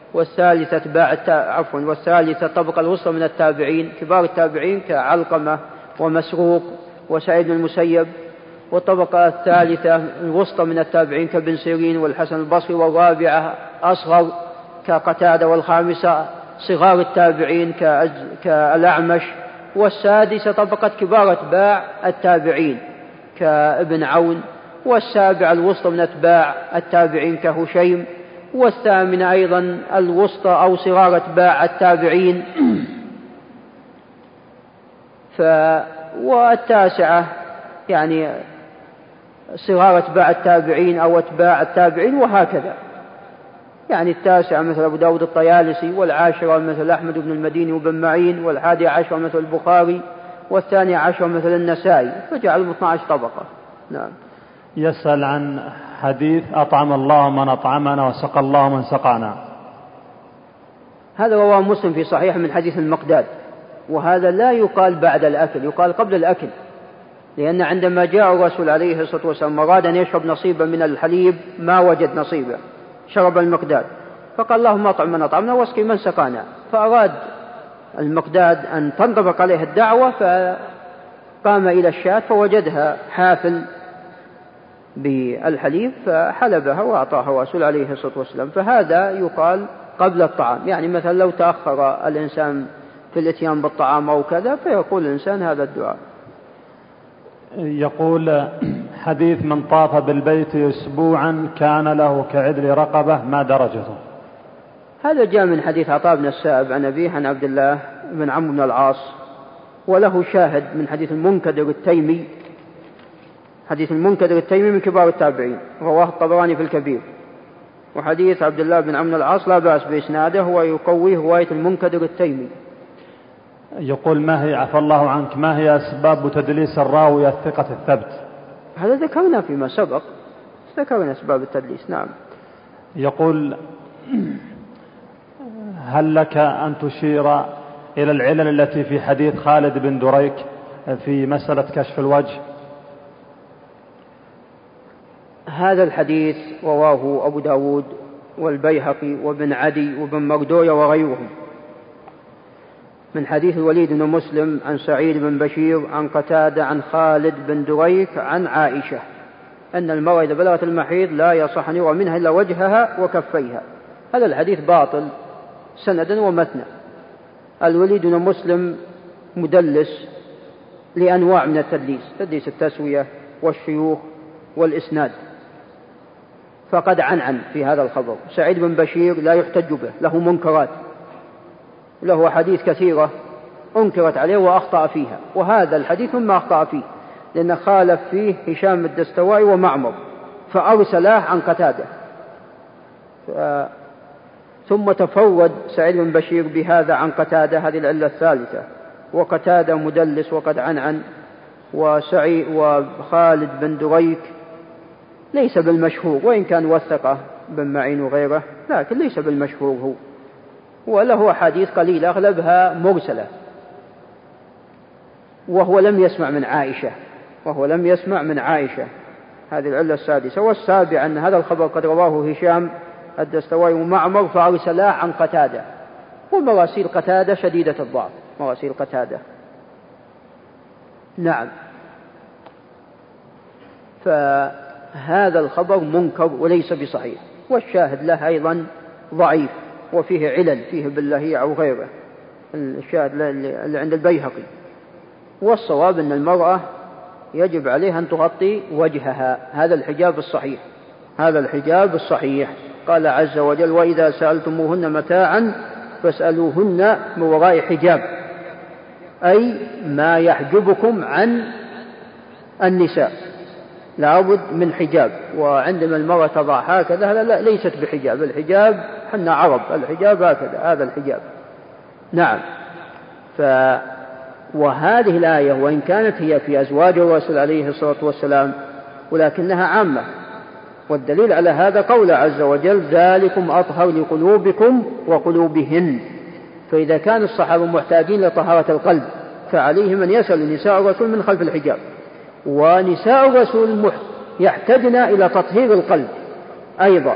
والثالثة الطبقة الوسطى من التابعين كبار التابعين كعلقمة ومسروق وسعيد بن المسيب، والطبقة الثالثة الوسطى من التابعين كابن سيرين والحسن البصري، والرابعة أصغر كقتادة، والخامسة صغار التابعين كالأعمش، والسادسة طبقة كبار أتباع التابعين كابن عون، والسابعة الوسطى من أتباع التابعين كهشيم، والثامنة أيضا الوسطى أو صغار أتباع التابعين والتاسعة يعني صغار أتباع التابعين أو أتباع التابعين، وهكذا. يعني التاسعة مثل أبو داود الطيالسي، والعاشرة مثل أحمد بن المديني وبن معين، والحادي عشر مثل البخاري، والثاني عشر مثل النسائي، فجعلوا 12 طبقة. نعم. يسأل عن حديث أطعم الله من أطعمنا وسقى الله من سقانا. هذا رواه مسلم في صحيح من حديث المقداد، وهذا لا يقال بعد الأكل، يقال قبل الأكل، لأن عندما جاء الرسول عليه الصلاة والسلام أراد أن يشرب نصيبا من الحليب ما وجد نصيبه، شرب المقداد، فقال اللهم أطعم من أطعمنا واسقي من سقانا، فأراد المقداد أن تنطبق عليه الدعوة، فقام إلى الشاة فوجدها حافل بالحليب فحلبها وأعطاها الرسول عليه الصلاة والسلام، فهذا يقال قبل الطعام. يعني مثلا لو تأخر الإنسان في الاتيان بالطعام أو كذا فيقول الإنسان هذا الدعاء. يقول حديث من طاف بالبيت أسبوعا كان له كعدل رقبة، ما درجته؟ هذا جاء من حديث عطاء بن السائب عن أبيه عن عبد الله بن عمرو بن العاص، وله شاهد من حديث المنكدر التيمي، حديث المنكدر التيمي من كبار التابعين، رواه الطبراني في الكبير. وحديث عبد الله بن عمرو بن العاص لا بأس بإسناده ويقويه رواية المنكدر التيمي. يقول ما هي عفى الله عنك ما هي أسباب تدليس الراوي الثقة الثبت؟ هذا ذكرنا فيما سبق، ذكرنا أسباب التدليس. نعم. يقول هل لك أن تشير إلى العلل التي في حديث خالد بن دريك في مسألة كشف الوجه؟ هذا الحديث رواه أبو داود والبيهقي وابن عدي وابن مردوية وغيرهم من حديث الوليد بن مسلم عن سعيد بن بشير عن قتادة عن خالد بن دريك عن عائشة أن المرأة إذا بلغت المحيض لا يصح أن يرى منها إلا وجهها وكفيها. هذا الحديث باطل سندا ومتنا. الوليد بن مسلم مدلس لأنواع من التدليس، تدليس التسوية والشيوخ والإسناد، فقد عنعن في هذا الخبر. سعيد بن بشير لا يحتج به، له منكرات، له حديث كثيرة أنكرت عليه وأخطأ فيها، وهذا الحديث مما أخطأ فيه لأن خالف فيه هشام الدستوائي ومعمر فأرسلاه عن قتادة، ثم تفرد سعيد بن بشير بهذا عن قتادة، هذه العلة الثالثة. وقتادة مدلس وقد عنعن، وخالد بن دريك ليس بالمشهور، وإن كان وثقه بن معين وغيره لكن ليس بالمشهور هو، وله حديث قليلة أغلبها مرسلة، وهو لم يسمع من عائشة، هذه العلة السادسة. والسابعة أن هذا الخبر قد رواه هشام الدستوائي ومعمر فأرسلاه عن قتادة، ومراسيل قتادة شديدة الضعف، مراسيل قتادة. نعم. فهذا الخبر منكر وليس بصحيح، والشاهد له أيضا ضعيف وفيه علل، فيه باللهيع أو غيره، الشاهد اللي عند البيهقي. والصواب أن المرأة يجب عليها أن تغطي وجهها، هذا الحجاب الصحيح. قال عز وجل وإذا سألتموهن متاعا فاسألوهن من وراء حجاب، أي ما يحجبكم عن النساء. لابد من حجاب. وعندما المرأة تضع هكذا لا ليست بحجاب، الحجاب حنا عرب، الحجاب هكذا، هذا الحجاب. نعم. وهذه الآية وإن كانت هي في أزواج الرسول عليه الصلاة والسلام ولكنها عامة، والدليل على هذا قول عز وجل: ذلكم أطهر لقلوبكم وقلوبهن. فإذا كان الصحابة محتاجين لطهارة القلب فعليهم أن يسألوا نساء الرسول من خلف الحجاب، ونساء الرسول يحتاجن إلى تطهير القلب أيضا.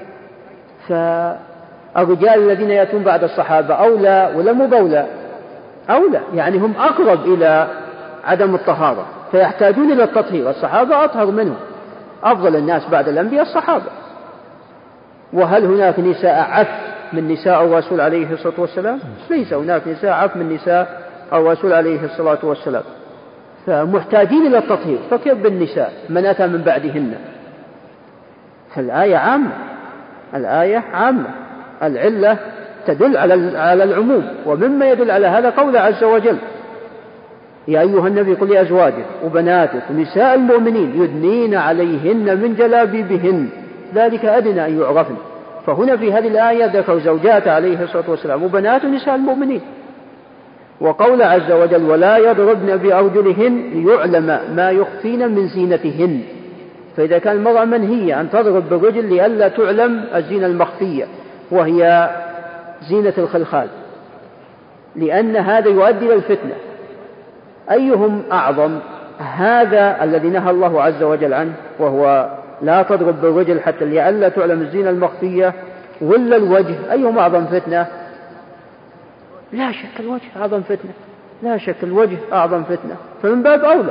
فالرجال الذين يأتون بعد الصحابة أولى ولا مبولى؟ أولى، يعني هم أقرب إلى عدم الطهارة فيحتاجون إلى التطهير. الصحابة أطهر منهم، أفضل الناس بعد الأنبياء الصحابة. وهل هناك نساء عف من نساء الرسول عليه الصلاة والسلام؟ ليس هناك نساء عف من نساء الرسول عليه الصلاة والسلام، فمحتاجين إلى التطهير، فكيف بالنساء من أتى من بعدهن؟ فالآية عامة، الآية عامة، العلة تدل على العموم. ومما يدل على هذا قول عز وجل: يا أيها النبي قل لأزواجك وبناتك ونساء المؤمنين يدنين عليهن من جلابيبهن ذلك أدنى أن يعرفن. فهنا في هذه الآية ذكر زوجات عليه الصلاة والسلام وبنات نساء المؤمنين. وقول عز وجل: ولا يضربن بأرجلهن ليعلم ما يخفين من زينتهن. فإذا كان المرأة منهية أن تضرب بالرجل لئلا تعلم الزينة المخفية وهي زينة الخلخال، لأن هذا يؤدي إلى الفتنة. أيهم أعظم، هذا الذي نهى الله عز وجل عنه وهو لا تضرب بالرجل حتى لئلا تعلم الزينة المخفية، ولا الوجه؟ أيهم أعظم فتنة؟ لا شك الوجه أعظم فتنة، لا شك الوجه أعظم فتنة، فمن باب أولى.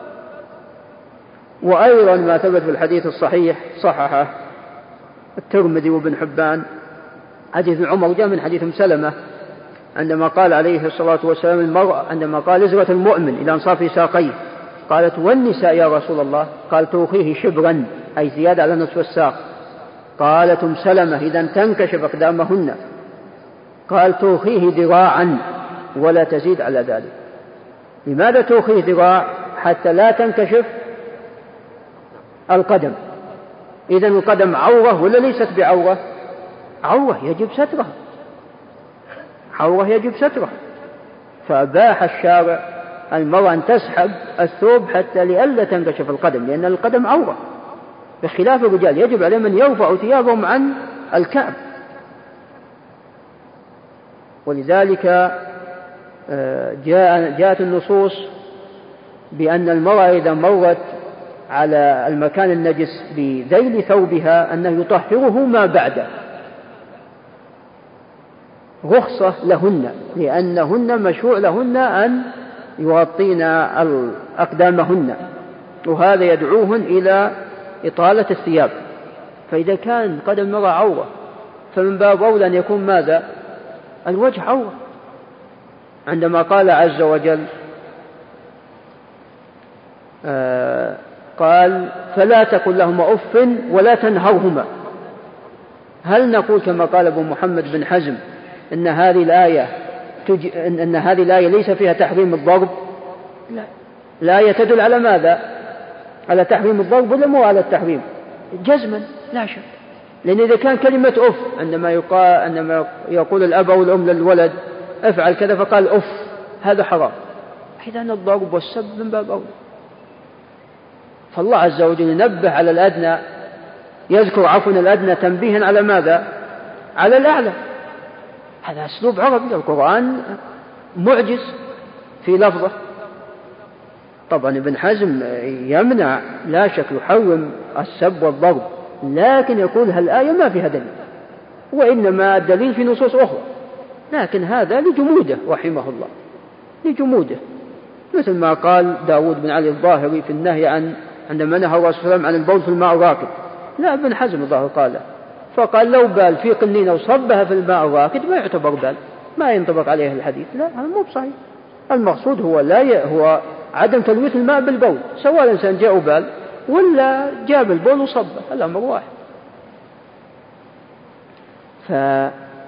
وأيضا ما ثبت في الحديث الصحيح صححه الترمذي وابن حبان، حديث عمر جاء من حديث سلمة عندما قال عليه الصلاة والسلام: المرأة عندما قال: إزرة المؤمن إلى أنصاف ساقيه، قالت: والنساء يا رسول الله؟ قال: توخيه شبرا، أي زيادة على نصف الساق. قالت سلمة: إذا تنكشف أقدامهن. قال: توخيه ذراعا ولا تزيد على ذلك. لماذا توخيه ذراع؟ حتى لا تنكشف القدم. إذن القدم عورة ولا ليست بعورة؟ عورة يجب سترها، عورة يجب سترها. فأباح الشارع المرأة أن تسحب الثوب حتى لئلا تنكشف القدم، لأن القدم عورة، بخلاف الرجال يجب عليهم أن يرفعوا ثيابهم عن الكعب. ولذلك جاءت النصوص بأن المرأة إذا مرت على المكان النجس بذيل ثوبها أنه يطهره ما بعده، رخصة لهن، لأنهن مشروع لهن أن يغطين أقدامهن، وهذا يدعوهن إلى إطالة الثياب. فإذا كان قدم المرأة عورة فمن باب أولى أن يكون ماذا؟ الوجه عورة. عندما قال عز وجل قال: فلا تقل لهما أف ولا تنهرهما. هل نقول كما قال أبو محمد بن حزم إن هذه الآية ليس فيها تحريم الضرب؟ لا، الآية تدل على ماذا؟ على تحريم الضرب ولا مو على التحريم؟ جزما لا شك. لأن إذا كان كلمة أف عندما يقول الأب أو الأم للولد افعل كذا فقال أف، هذا حرام. إذن الضرب والسب من باب أولى. فالله عز وجل ينبه على الأدنى، يذكر عفوا الأدنى تنبيها على ماذا؟ على الأعلى. هذا أسلوب عربي، القرآن معجز في لفظه. طبعا ابن حزم يمنع لا شك، يحرم السب والضرب، لكن يقول هالآية ما فيها دليل، وإنما الدليل في نصوص أخرى، لكن هذا لجموده رحمه الله، لجموده. مثل ما قال داود بن علي الظاهري في النهي عندما نهى الرسول صلى الله عليه وسلم عن البول في الماء الراكد، لا ابن حزم الظاهر قاله، فقال: لو بال في قنينة وصبها في الماء الراكد ما يعتبر بال، ما ينطبق عليه الحديث. لا، هذا مو بصحيح. المقصود هو عدم تلويث الماء بالبول، سواء الإنسان جاء بال ولا جاب البول وصبه، الأمر واحد. فهذه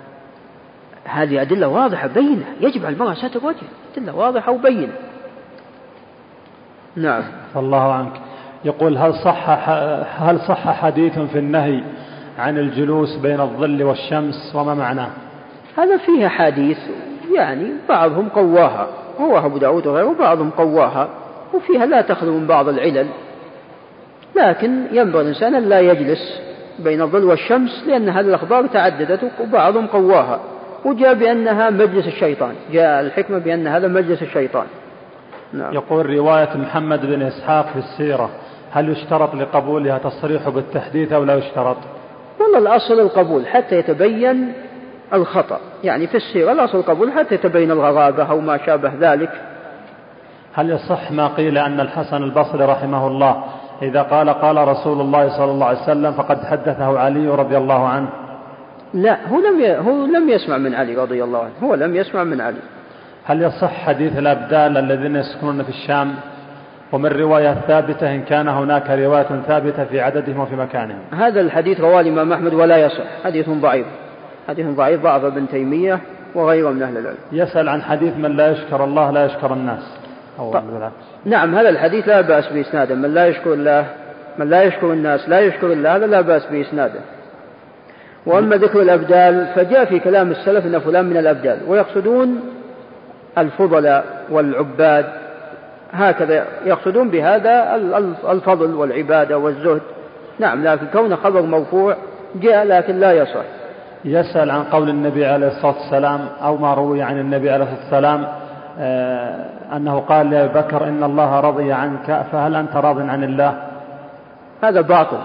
أدلة واضحة بينة، يجب على المرأة ستر وجه، أدلة واضحة وبينة. نعم. الله عنك. يقول هل صح حديث في النهي عن الجلوس بين الظل والشمس وما معناه؟ هذا فيه حديث يعني بعضهم قواها، هو أبو داود وغيره، بعضهم قواها وفيها لا تخلو من بعض العلل، لكن ينبغي الإنسان أن لا يجلس بين الظل والشمس، لأن هذه الأخبار تعددت وبعضهم قواها، وجاء بأنها مجلس الشيطان، جاء الحكمة بأن هذا مجلس الشيطان. نعم. يقول رواية محمد بن إسحاق في السيرة هل يشترط لقبولها تصريح بالتحديث أو لا يشترط؟ والله الأصل القبول حتى يتبين الخطأ، يعني في السيرة الأصل القبول حتى يتبين الغرابة أو ما شابه ذلك. هل يصح ما قيل أن الحسن البصري رحمه الله إذا قال رسول الله صلى الله عليه وسلم فقد حدثه علي رضي الله عنه؟ لا، هو لم يسمع من علي رضي الله عنه، هو لم يسمع من علي. هل يصح حديث الأبدال الذين يسكنون في الشام؟ ومن رواية ثابتة إن كان هناك رواية ثابتة في عددهم وفي مكانهم. هذا الحديث رواه الإمام أحمد ولا يصح، حديث ضعيف، حديث ضعيف ضعف ابن تيمية وغيره من أهل العلم. يسأل عن حديث من لا يشكر الله لا يشكر الناس. نعم، هذا الحديث لا بأس بإسناده، من لا يشكر الله من لا يشكر الناس لا يشكر الله، هذا لا بأس بإسناده. وأما ذكر الأبدال فجاء في كلام السلف أن فلان من الأبدال، ويقصدون الفضلاء والعباد، هكذا يقصدون بهذا الفضل والعبادة والزهد. نعم، لكن كون خبر مرفوع جاء لكن لا يصح. يسأل عن قول النبي عليه الصلاة والسلام أو ما روي عن النبي عليه الصلاة والسلام أنه قال لأبي بكر إن الله رضي عنك فهل أنت راض عن الله؟ هذا باطل.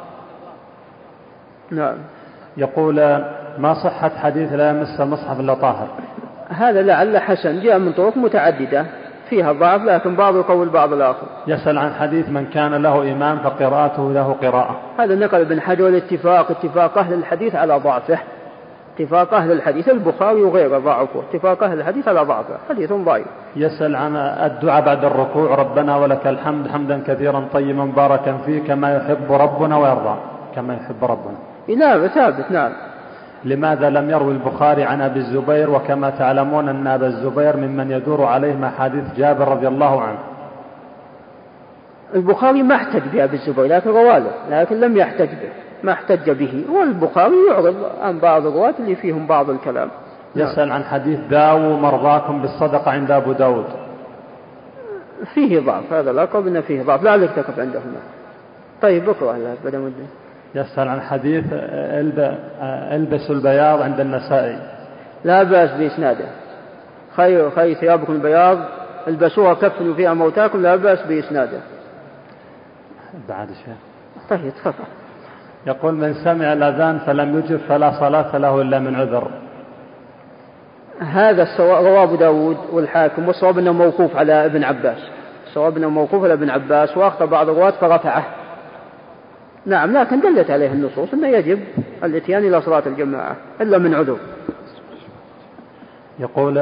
نعم. يقول ما صحة حديث لا يمس المصحف إلا طاهر؟ هذا لعل حسن، جاء من طرق متعددة فيها ضعف، لكن بعض القول بعض الآخر. يسأل عن حديث من كان له إمام فقراءته له قراءة. هذا نقل ابن حجر اتفاق أهل الحديث على ضعفه، اتفاق أهل الحديث البخاري وغيره ضعفه، اتفاق أهل الحديث على ضعفه، حديث ضعيف. يسأل عن الدعاء بعد الركوع ربنا ولك الحمد حمدا كثيرا طيبا مباركا فيه كما يحب ربنا ويرضى، كما يحب ربنا. نعم ثابت. نعم. لماذا لم يروي البخاري عن أبي الزبير وكما تعلمون أن أبا الزبير ممن يدور عليه حديث جابر رضي الله عنه؟ البخاري ما احتج بأبي الزبير لكن رواله، لكن لم يحتج به، ما احتج به، والبخاري يعرض عن بعض الرواة اللي فيهم بعض الكلام. يسأل عن حديث داووا مرضاكم بالصدقة عند أبو داود. فيه ضعف، هذا لا قبل أن فيه ضعف، لا يكتكف عنده هنا. طيب بكرة الله بدأ مدة. يسأل عن حديث البسوا البياض عند النسائي. لا بأس بإسناده، خير ثيابكم البياض البسوها كفنوا فيها موتاكم، لا بأس بإسناده. بعد شيء. طيب تفضل. يقول من سمع الأذان فلم يجب فلا صلاة له إلا من عذر. هذا رواه أبو داود والحاكم، والصواب أنه موقوف على ابن عباس، الصواب أنه موقوف على ابن عباس، وأخطأ بعض الرواة فرفعه. نعم، لكن دلت عليه النصوص أنه يجب الاتيان إلى صلاة الجماعة إلا من عذر. يقول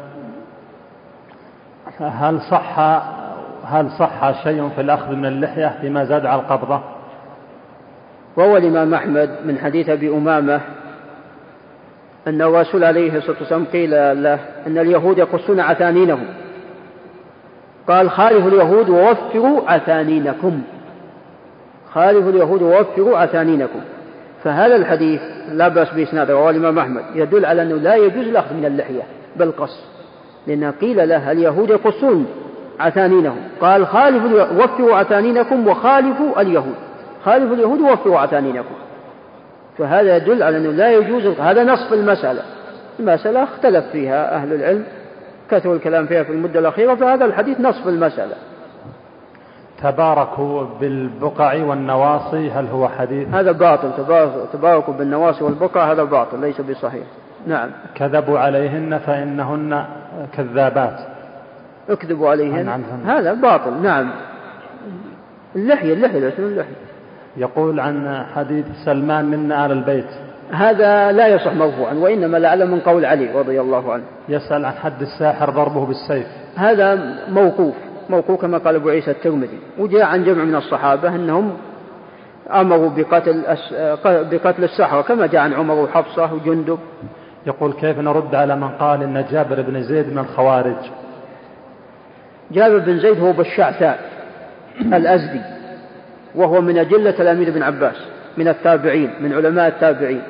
هل صح شيء في الأخذ من اللحية فيما زاد على القبضة؟ وهو الإمام أحمد من حديث أبي أمامة أن الرسول عليه الصلاة والسلام قيل له أن اليهود يقصون عثانينهم، قال خالفوا اليهود ووفروا عثانينكم، خالفوا اليهود ووفروا عثانينكم. فهذا الحديث لا بأس بإسناده، رواه الإمام أحمد، يدل على أنه لا يجوز الأخذ من اللحية بالقص، لأن قيل له اليهود يقصون عثانينهم، قال وفروا عثانينكم وخالفوا اليهود، خالفوا اليهود ووفروا عثانينكم. فهذا يدل على أنه لا يجوز، هذا نصف المسألة، المسألة اختلف فيها أهل العلم، كثر الكلام فيها في المدة الأخيرة، فهذا الحديث نصف المسألة. تباركوا بالبقع والنواصي هل هو حديث؟ هذا باطل، تباركوا بالنواصي والبقع هذا باطل ليس بصحيح. نعم. كذبوا عليهن فإنهن كذابات. اكذبوا عليهن هذا باطل. نعم. اللحية. يقول عن حديث سلمان منا آل البيت، هذا لا يصح مرفوعا، وإنما لعل من قول علي رضي الله عنه. يسأل عن حد الساحر ضربه بالسيف، هذا موقوف كما قال أبو عيسى الترمذي، وجاء عن جمع من الصحابة أنهم أمروا بقتل السحرة كما جاء عن عمر وحفصة وجندب. يقول كيف نرد على من قال إن جابر بن زيد من الخوارج؟ جابر بن زيد هو بالشعثاء الأزدي، وهو من أجلة تلاميذ ابن عباس من التابعين من علماء التابعين.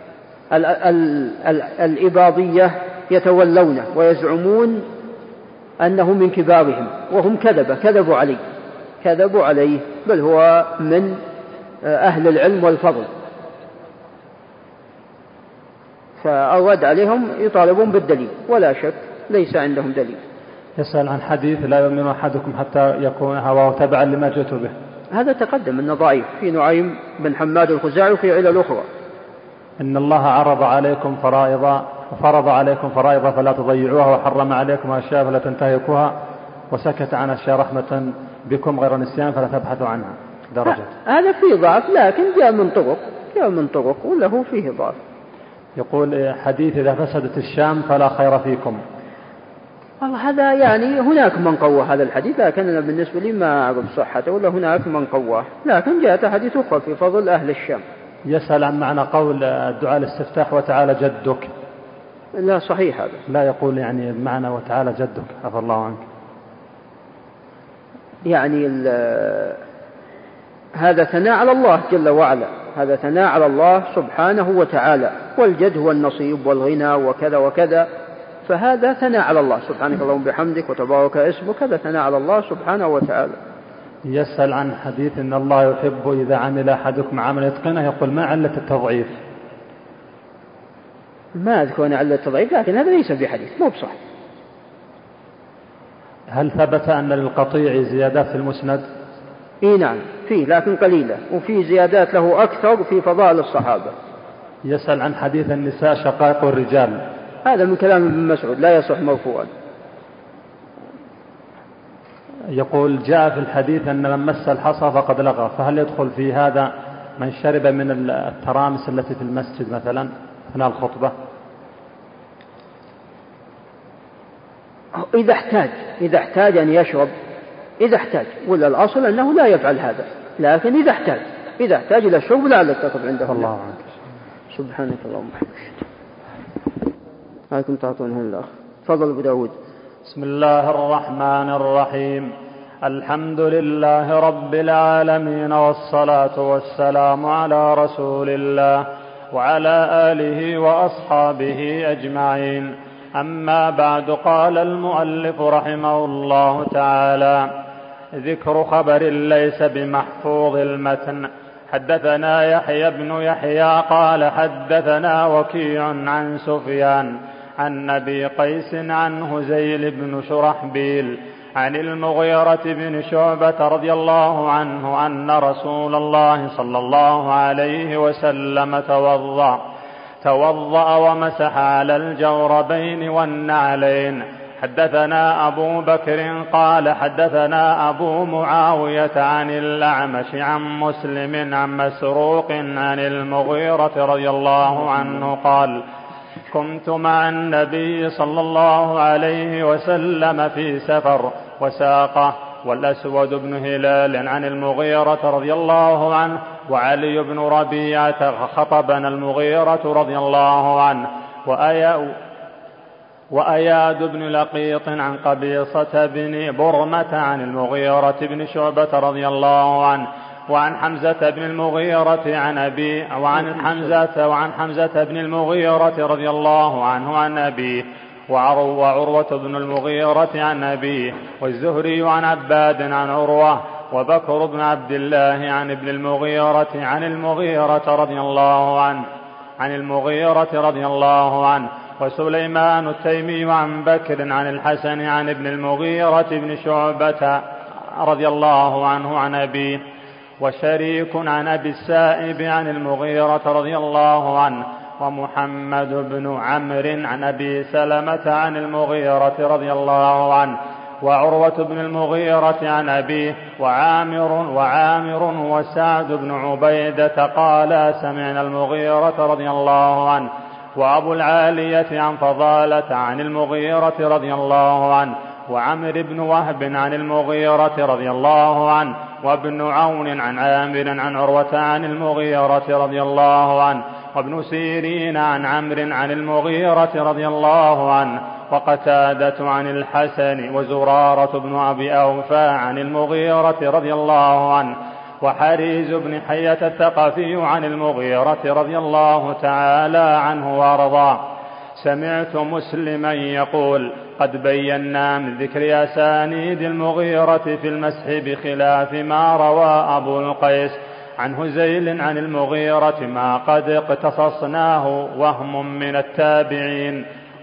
الإباضية يتولونه ويزعمون أنه من كبارهم، وهم كذبوا عليه بل هو من أهل العلم والفضل، فأرد عليهم يطالبون بالدليل، ولا شك ليس عندهم دليل. يسأل عن حديث لا يؤمن أحدكم حتى يكون هواه تبعا لما جئت به. هذا تقدم أنه ضعيف، في نعيم بن حماد الخزاعي وفي علل أخرى. إن الله عرض عليكم فرائض وفرض عليكم فرائض فلا تضيعوها، وحرم عليكم أشياء فلا تنتهكوها، وسكت عن أشياء رحمة بكم غير نسيان فلا تبحثوا عنها. درجة هذا فيه ضعف، لكن جاء من طرق وله فيه ضعف. يقول حديث إذا فسدت الشام فلا خير فيكم. والله هذا يعني هناك من قوى هذا الحديث، لكن أنا بالنسبة لي ما أعرف صحته، ولا هناك من قواه، لكن جاءت حديث أخرى في فضل أهل الشام. يسأل عن معنى قول الدعاء الاستفتاح وتعالى جدك. لا صحيح هذا، لا يقول يعني بمعنى وتعالى جدك عفى الله عنك، يعني هذا ثناء على الله جل وعلا، هذا ثناء على الله سبحانه وتعالى، والجد هو النصيب والغنى وكذا وكذا، فهذا ثناء على الله سبحانك اللهم بحمدك وتبارك اسمك، هذا ثناء على الله سبحانه وتعالى. يسأل عن حديث إن الله يحب إذا عمل أحدكم عمل يتقنه، يقول ما علة التضعيف؟ ما أذكر أن علة التضعيف، لكن هذا ليس بحديث، مو بصح. هل ثبت أن للقطيع زيادات في المسند؟ نعم فيه، لكن قليلة، وفي زيادات له أكثر في فضائل الصحابة. يسأل عن حديث النساء شقائق الرجال. هذا من كلام ابن مسعود لا يصح مرفوعا. يقول جاء في الحديث أن من مس الحصى فقد لغى، فهل يدخل في هذا من شرب من الترامس التي في المسجد مثلا أثناء الخطبة؟ إذا احتاج أن يشرب، إذا احتاج، ولا الأصل أنه لا يفعل هذا، لكن إذا احتاج إلى الشرب لعل التقف عنده. الله عنك. سبحانك اللهم وبحمدك. هاكم تعطونهم الأخ. تفضل أبو داود. بسم الله الرحمن الرحيم. الحمد لله رب العالمين، والصلاة والسلام على رسول الله وعلى آله وأصحابه أجمعين. أما بعد، قال المؤلف رحمه الله تعالى: ذكر خبر ليس بمحفوظ المتن. حدثنا يحيى بن يحيى قال حدثنا وكيع عن سفيان عن أبي قيس عن هزيل بن شرحبيل عن المغيرة بن شعبة رضي الله عنه أن رسول الله صلى الله عليه وسلم توضأ ومسح على الجوربين والنعلين. حدثنا أبو بكر قال حدثنا أبو معاوية عن الأعمش عن مسلم عن مسروق عن المغيرة رضي الله عنه قال: كنت مع النبي صلى الله عليه وسلم في سفر وساقه والأسود بن هلال عن المغيرة رضي الله عنه وعلي بن ربيعة خطبنا المغيرة رضي الله عنه وأياد بن لقيط عن قبيصة بن برمة عن المغيرة بن شعبة رضي الله عنه وعن حمزة بن المغيرة عن أبيه وعن حمزة بن المغيرة رضي الله عنه عن أبيه وعروة بن المغيرة عن أبيه والزهري عن عباد عن عروة وبكر بن عبد الله عن ابن المغيرة عن المغيرة رضي الله عنه وسليمان التيمي عن بكر عن الحسن عن ابن المغيرة بن شعبة رضي الله عنه عن أبيه وشريك عن أبي السائب عن المغيرة رضي الله عنه ومحمد بن عمرو عن أبي سلمة عن المغيرة رضي الله عنه وعروة بن المغيرة عن أبيه وعامر وسعد بن عبيدة قال سمعنا المغيرة رضي الله عنه وأبو العالية عن فضالة عن المغيرة رضي الله عنه وعمر بن وهب عن المغيرة رضي الله عنه وابن عون عن عامر عن عروة عن المغيرة رضي الله عنه وابن سيرين عن عمرو عن المغيرة رضي الله عنه وقتادة عن الحسن وزرارة بن أبي أوفى عن المغيرة رضي الله عنه وحريز بن حية الثقفي عن المغيرة رضي الله تعالى عنه وارضاه. سمعت مسلما يقول: قد بينا من ذكر أسانيد المغيرة في المسح بخلاف ما روى أبو القيس عن هزيل عن المغيرة ما قد اقتصصناه وهم من التابعين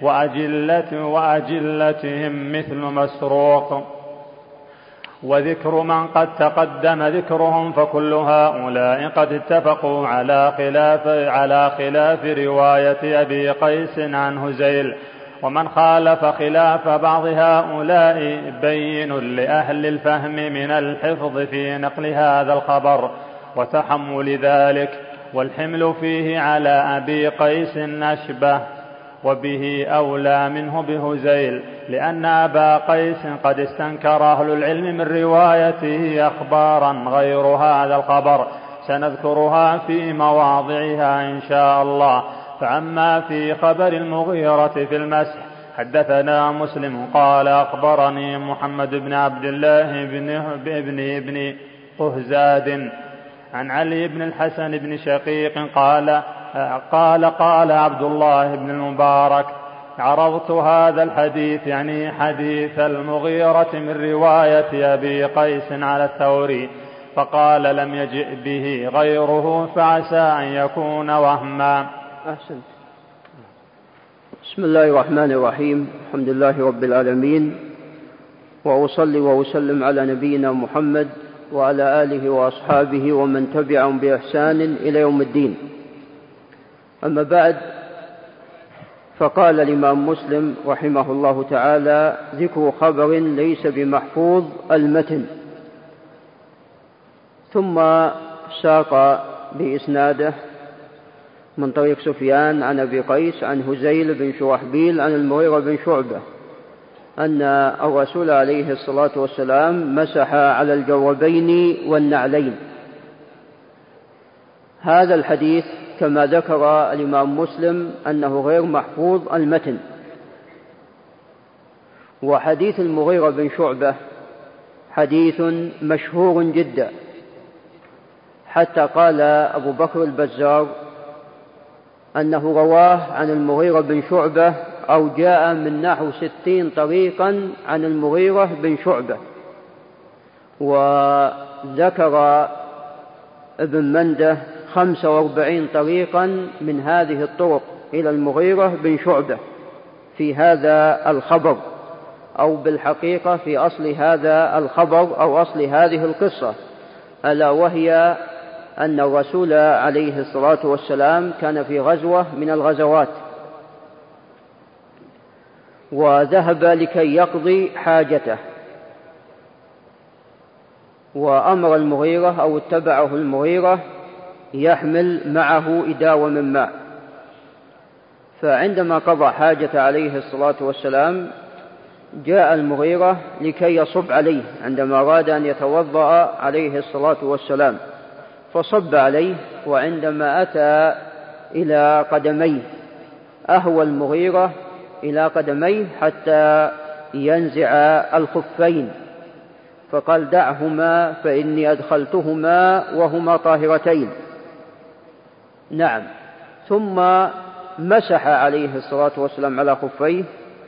وأجلتهم مثل مسروق، وذكر من قد تقدم ذكرهم، فكل هؤلاء قد اتفقوا على خلاف رواية أبي قيس عن هزيل. ومن خالف خلاف بعض هؤلاء بين لأهل الفهم من الحفظ في نقل هذا الخبر وتحمل ذلك، والحمل فيه على أبي قيس أشبه، وبه أولى منه بهزيل، لأن أبا قيس قد استنكر أهل العلم من روايته أخبارا غير هذا الخبر سنذكرها في مواضعها إن شاء الله. فأما في خبر المغيرة في المسح، حدثنا مسلم قال: أخبرني محمد بن عبد الله بن قهزاد عن علي بن الحسن بن شقيق قال عبد الله بن المبارك: عرضت هذا الحديث، يعني حديث المغيرة من رواية أبي قيس، على الثوري، فقال: لم يجئ به غيره فعسى أن يكون وهما. أحسنت. بسم الله الرحمن الرحيم. الحمد لله رب العالمين، وأصلي وأسلم على نبينا محمد وعلى آله وأصحابه ومن تبعهم بإحسان إلى يوم الدين. أما بعد، فقال الإمام مسلم رحمه الله تعالى: ذكر خبر ليس بمحفوظ المتن. ثم ساق بإسناده من طريق سفيان عن أبي قيس عن هزيل بن شرحبيل عن المغيرة بن شعبة أن الرسول عليه الصلاة والسلام مسح على الجوربين والنعلين. هذا الحديث كما ذكر الإمام مسلم أنه غير محفوظ المتن. وحديث المغيرة بن شعبة حديث مشهور جدا، حتى قال أبو بكر البزار أنه رواه عن المغيرة بن شعبة أو جاء من نحو 60 طريقا عن المغيرة بن شعبة. وذكر ابن منده 45 طريقا من هذه الطرق إلى المغيرة بن شعبة في هذا الخبر، أو بالحقيقة في أصل هذا الخبر أو أصل هذه القصة، ألا وهي أن الرسول عليه الصلاة والسلام كان في غزوة من الغزوات، وذهب لكي يقضي حاجته، وأمر المغيرة أو اتبعه المغيرة يحمل معه إداوة من ماء. فعندما قضى حاجة عليه الصلاة والسلام جاء المغيرة لكي يصب عليه عندما أراد أن يتوضأ عليه الصلاة والسلام، فصب عليه. وعندما أتى إلى قدميه أهوى المغيرة إلى قدميه حتى ينزع الخفين، فقال: دعهما فإني أدخلتهما وهما طاهرتين. نعم. ثم مسح عليه الصلاة والسلام على خفيه،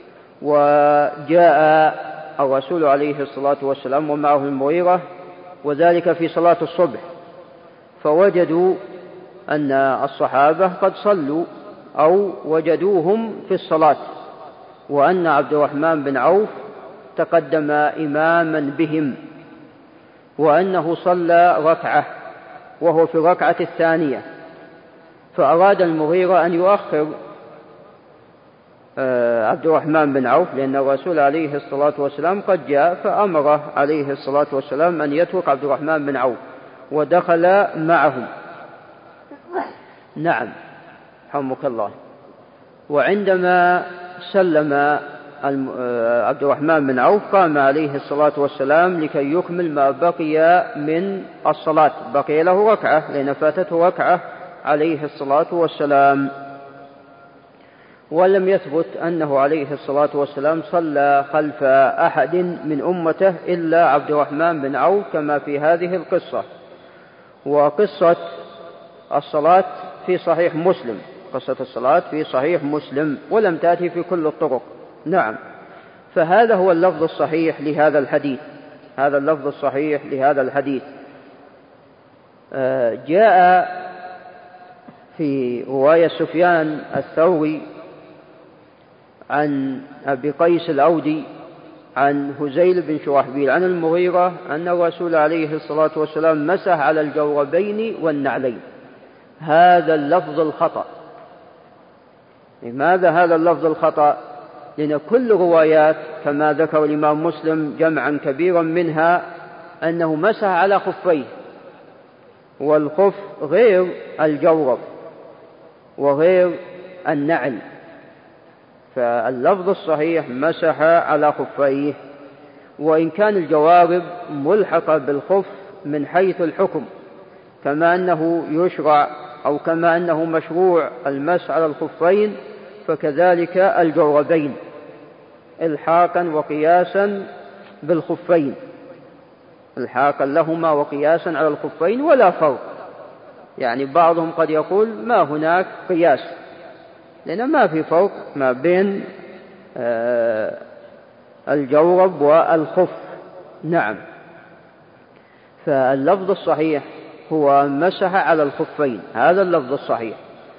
وجاء الرسول عليه الصلاة والسلام ومعه المغيرة، وذلك في صلاة الصبح، فوجدوا أن الصحابة قد صلوا أو وجدوهم في الصلاة، وأن عبد الرحمن بن عوف تقدم إماما بهم، وأنه صلى ركعة وهو في الركعة الثانية. فأراد المغيرة أن يؤخر عبد الرحمن بن عوف، لأن الرسول عليه الصلاة والسلام قد جاء، فأمر عليه الصلاة والسلام أن يترك عبد الرحمن بن عوف ودخل معهم. نعم، حمك الله. وعندما سلم عبد الرحمن بن عوف قام عليه الصلاة والسلام لكي يكمل ما بقي من الصلاة، بقي له ركعة لأن فاتته ركعة عليه الصلاة والسلام. ولم يثبت أنه عليه الصلاة والسلام صلى خلف أحد من أمته إلا عبد الرحمن بن عوف كما في هذه القصة. وقصة الصلاة في صحيح مسلم، قصة الصلاة في صحيح مسلم ولم تأتي في كل الطرق. نعم، فهذا هو اللفظ الصحيح لهذا الحديث، هذا اللفظ الصحيح لهذا الحديث. جاء في رواية سفيان الثوري عن أبي قيس الأودي عن هزيل بن شرحبيل عن المغيرة أن الرسول عليه الصلاة والسلام مسح على الجوربين والنعلين. هذا اللفظ الخطأ. لماذا هذا اللفظ الخطأ؟ لأن كل روايات كما ذكر الإمام مسلم جمعا كبيرا منها أنه مسح على خفيه، والخف غير الجورب وغير النعل، فاللفظ الصحيح مسح على خفيه. وإن كان الجوارب ملحقة بالخف من حيث الحكم، كما أنه يشرع أو كما أنه مشروع المسح على الخفين، فكذلك الجوربين الحاقا وقياسا بالخفين، الحاقا لهما وقياسا على الخفين ولا فرق. يعني بعضهم قد يقول ما هناك قياس، لأن ما في فرق ما بين الجورب والخف. نعم، فاللفظ الصحيح هو مسح على الخفين، هذا اللفظ الصحيح.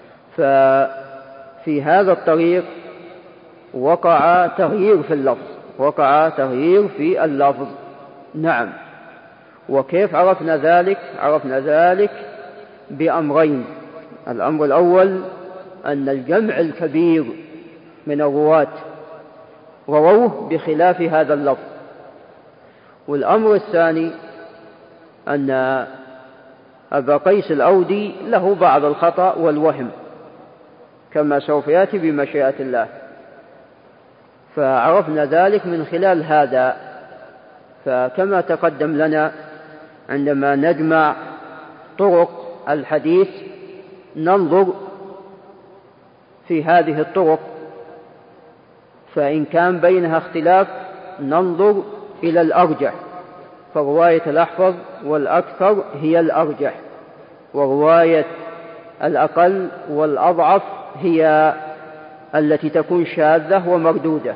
ففي هذا الطريق وقع تغيير في اللفظ، وقع تغيير في اللفظ. نعم، وكيف عرفنا ذلك؟ عرفنا ذلك بأمرين. الأمر الأول أن الجمع الكبير من الرواة رووه بخلاف هذا اللفظ. والأمر الثاني أن أبا قيس الأودي له بعض الخطأ والوهم كما سوف يأتي بمشيئة الله، فعرفنا ذلك من خلال هذا. فكما تقدم لنا عندما نجمع طرق الحديث ننظر في هذه الطرق، فإن كان بينها اختلاف ننظر إلى الأرجح، فرواية الأحفظ والأكثر هي الأرجح، ورواية الأقل والأضعف هي التي تكون شاذة ومردودة.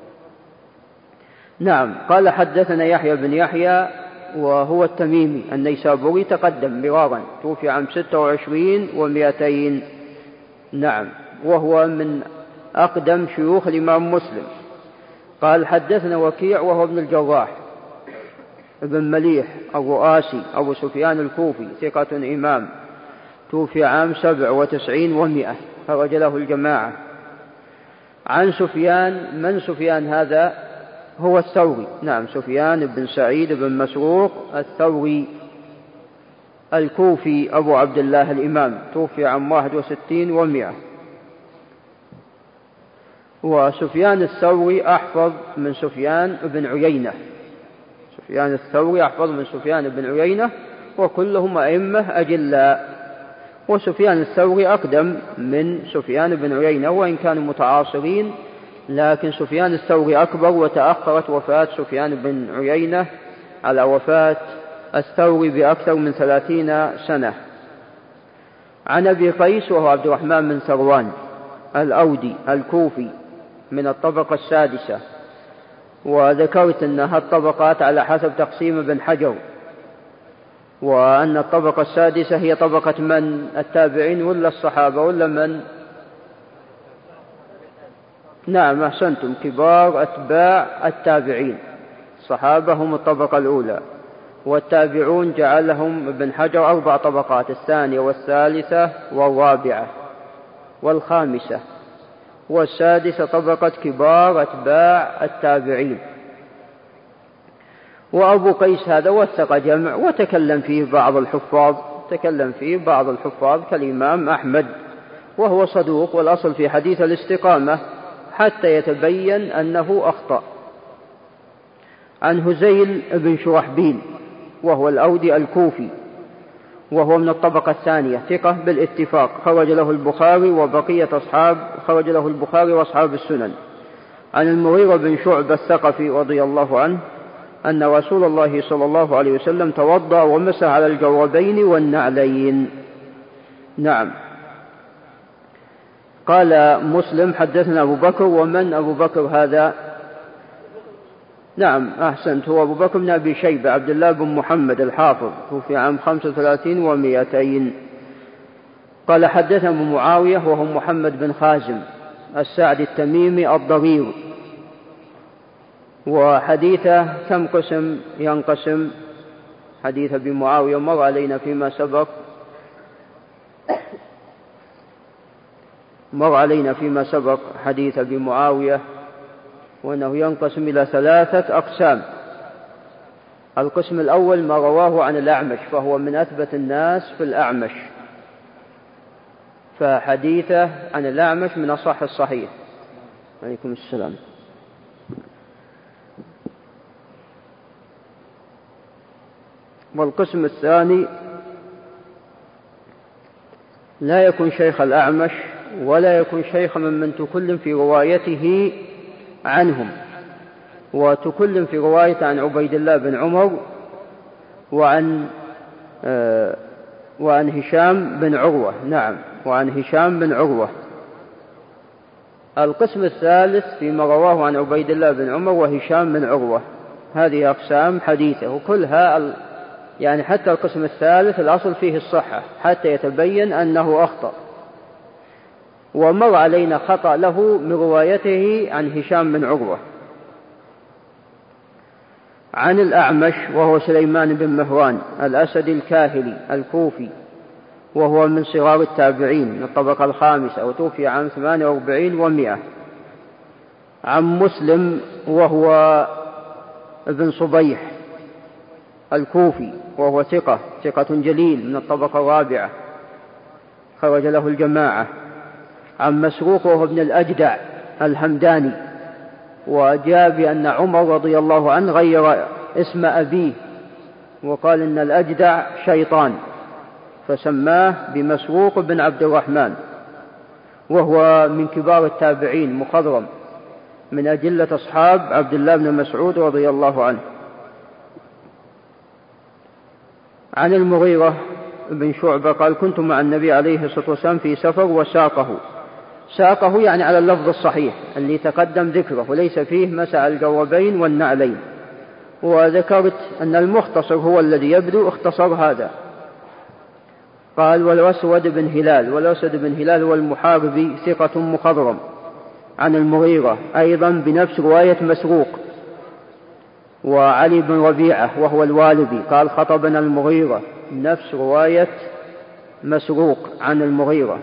نعم، قال حدثنا يحيى بن يحيى وهو التميمي النيسابوري، تقدم مرارا، توفي عام 26 و200. نعم، وهو من أقدم شيوخ الإمام مسلم. قال حدثنا وكيع وهو ابن الجراح ابن مليح الرؤاسي أبو سفيان الكوفي، ثقة إمام، توفي عام 97 و100، خرج له الجماعة. عن سفيان، من سفيان هذا؟ هو الثوري. نعم، سفيان بن سعيد بن مسروق الثوري الكوفي أبو عبد الله الإمام، توفي عام 61 و100. وسفيان الثوري أحفظ من سفيان بن عيينة، سفيان الثوري أحفظ من سفيان بن عيينة، وكلهم أئمة أجلاء. وسفيان الثوري أقدم من سفيان بن عيينة، وإن كانوا متعاصرين، لكن سفيان الثوري أكبر، وتأخرت وفاة سفيان بن عيينة على وفاة الثوري بأكثر من 30 سنة. عن أبي قيس وهو عبد الرحمن بن ثروان الأودي الكوفي من الطبقة السادسة، وذكرت أنها الطبقات على حسب تقسيم ابن حجر، وأن الطبقة السادسة هي طبقة من؟ التابعين ولا الصحابة ولا من؟ نعم، أحسنتم، كبار أتباع التابعين. الصحابة هم الطبقة الأولى، والتابعون جعلهم ابن حجر 4 طبقات: الثانية والثالثة والرابعة والخامسة، والسادسة طبقة كبار أتباع التابعين. وأبو قيس هذا وثق جمع وتكلم فيه بعض الحفاظ، تكلم فيه بعض الحفاظ كالإمام أحمد، وهو صدوق، والأصل في حديث الاستقامة حتى يتبين أنه أخطأ. عن هزيل بن شرحبيل وهو الأودي الكوفي، وهو من الطبقة الثانية، ثقة بالاتفاق، خرج له البخاري وبقية أصحاب، خرج له البخاري وأصحاب السنن. عن المغيرة بن شعبة الثقفي رضي الله عنه أن رسول الله صلى الله عليه وسلم توضأ ومسح على الجوربين والنعلين. نعم. قال مسلم حدثنا أبو بكر. ومن أبو بكر هذا؟ نعم أحسنت، هو أبو بكر بن أبي شيبة عبد الله بن محمد الحافظ، توفي عام 35 و200. قال حدثنا أبو معاوية وهو محمد بن خازم السعدي التميمي الضرير. وحديثه كم قسم ينقسم؟ حديث أبي معاوية مر علينا فيما سبق حديث أبي معاوية، وأنه ينقسم إلى 3 أقسام. القسم الأول ما رواه عن الأعمش، فهو من أثبت الناس في الأعمش، فحديثه عن الأعمش من أصح الصحيح. عليكم السلام. والقسم الثاني لا يكون شيخ الأعمش ولا يكون شيخ من تكلم في روايته عنهم، وتكلم في رواية عن عبيد الله بن عمر وعن هشام بن عروة. نعم، وعن هشام بن عروة. القسم الثالث فيما رواه عن عبيد الله بن عمر وهشام بن عروة. هذه أقسام حديثة، وكلها يعني حتى القسم الثالث الأصل فيه الصحة حتى يتبين أنه أخطأ. ومر علينا خطأ له من روايته عن هشام بن عروة عن الأعمش، وهو سليمان بن مهران الأسد الكاهلي الكوفي، وهو من صغار التابعين من الطبقة الخامسة، وتوفي عام 48 و100. عن مسلم وهو ابن صبيح الكوفي، وهو ثقة جليل من الطبقة الرابعة، خرج له الجماعة. عن مسروق وهو ابن الأجدع الهمداني، وجاء بأن عمر رضي الله عنه غير اسم أبيه وقال إن الأجدع شيطان، فسماه بمسروق بن عبد الرحمن، وهو من كبار التابعين مخضرم من أجلة أصحاب عبد الله بن مسعود رضي الله عنه. عن المغيرة بن شعبة قال كنت مع النبي عليه الصلاة والسلام في سفر وساقه يعني على اللفظ الصحيح اللي تقدم ذكره، وليس فيه مسح الجوربين والنعلين. وذكرت أن المختصر هو الذي يبدو اختصر هذا. قال والأسود بن هلال هو المحاربي ثقة مخضرم عن المغيرة أيضا بنفس رواية مسروق. وعلي بن ربيعة وهو الوالدي قال خطبنا المغيرة نفس رواية مسروق عن المغيرة.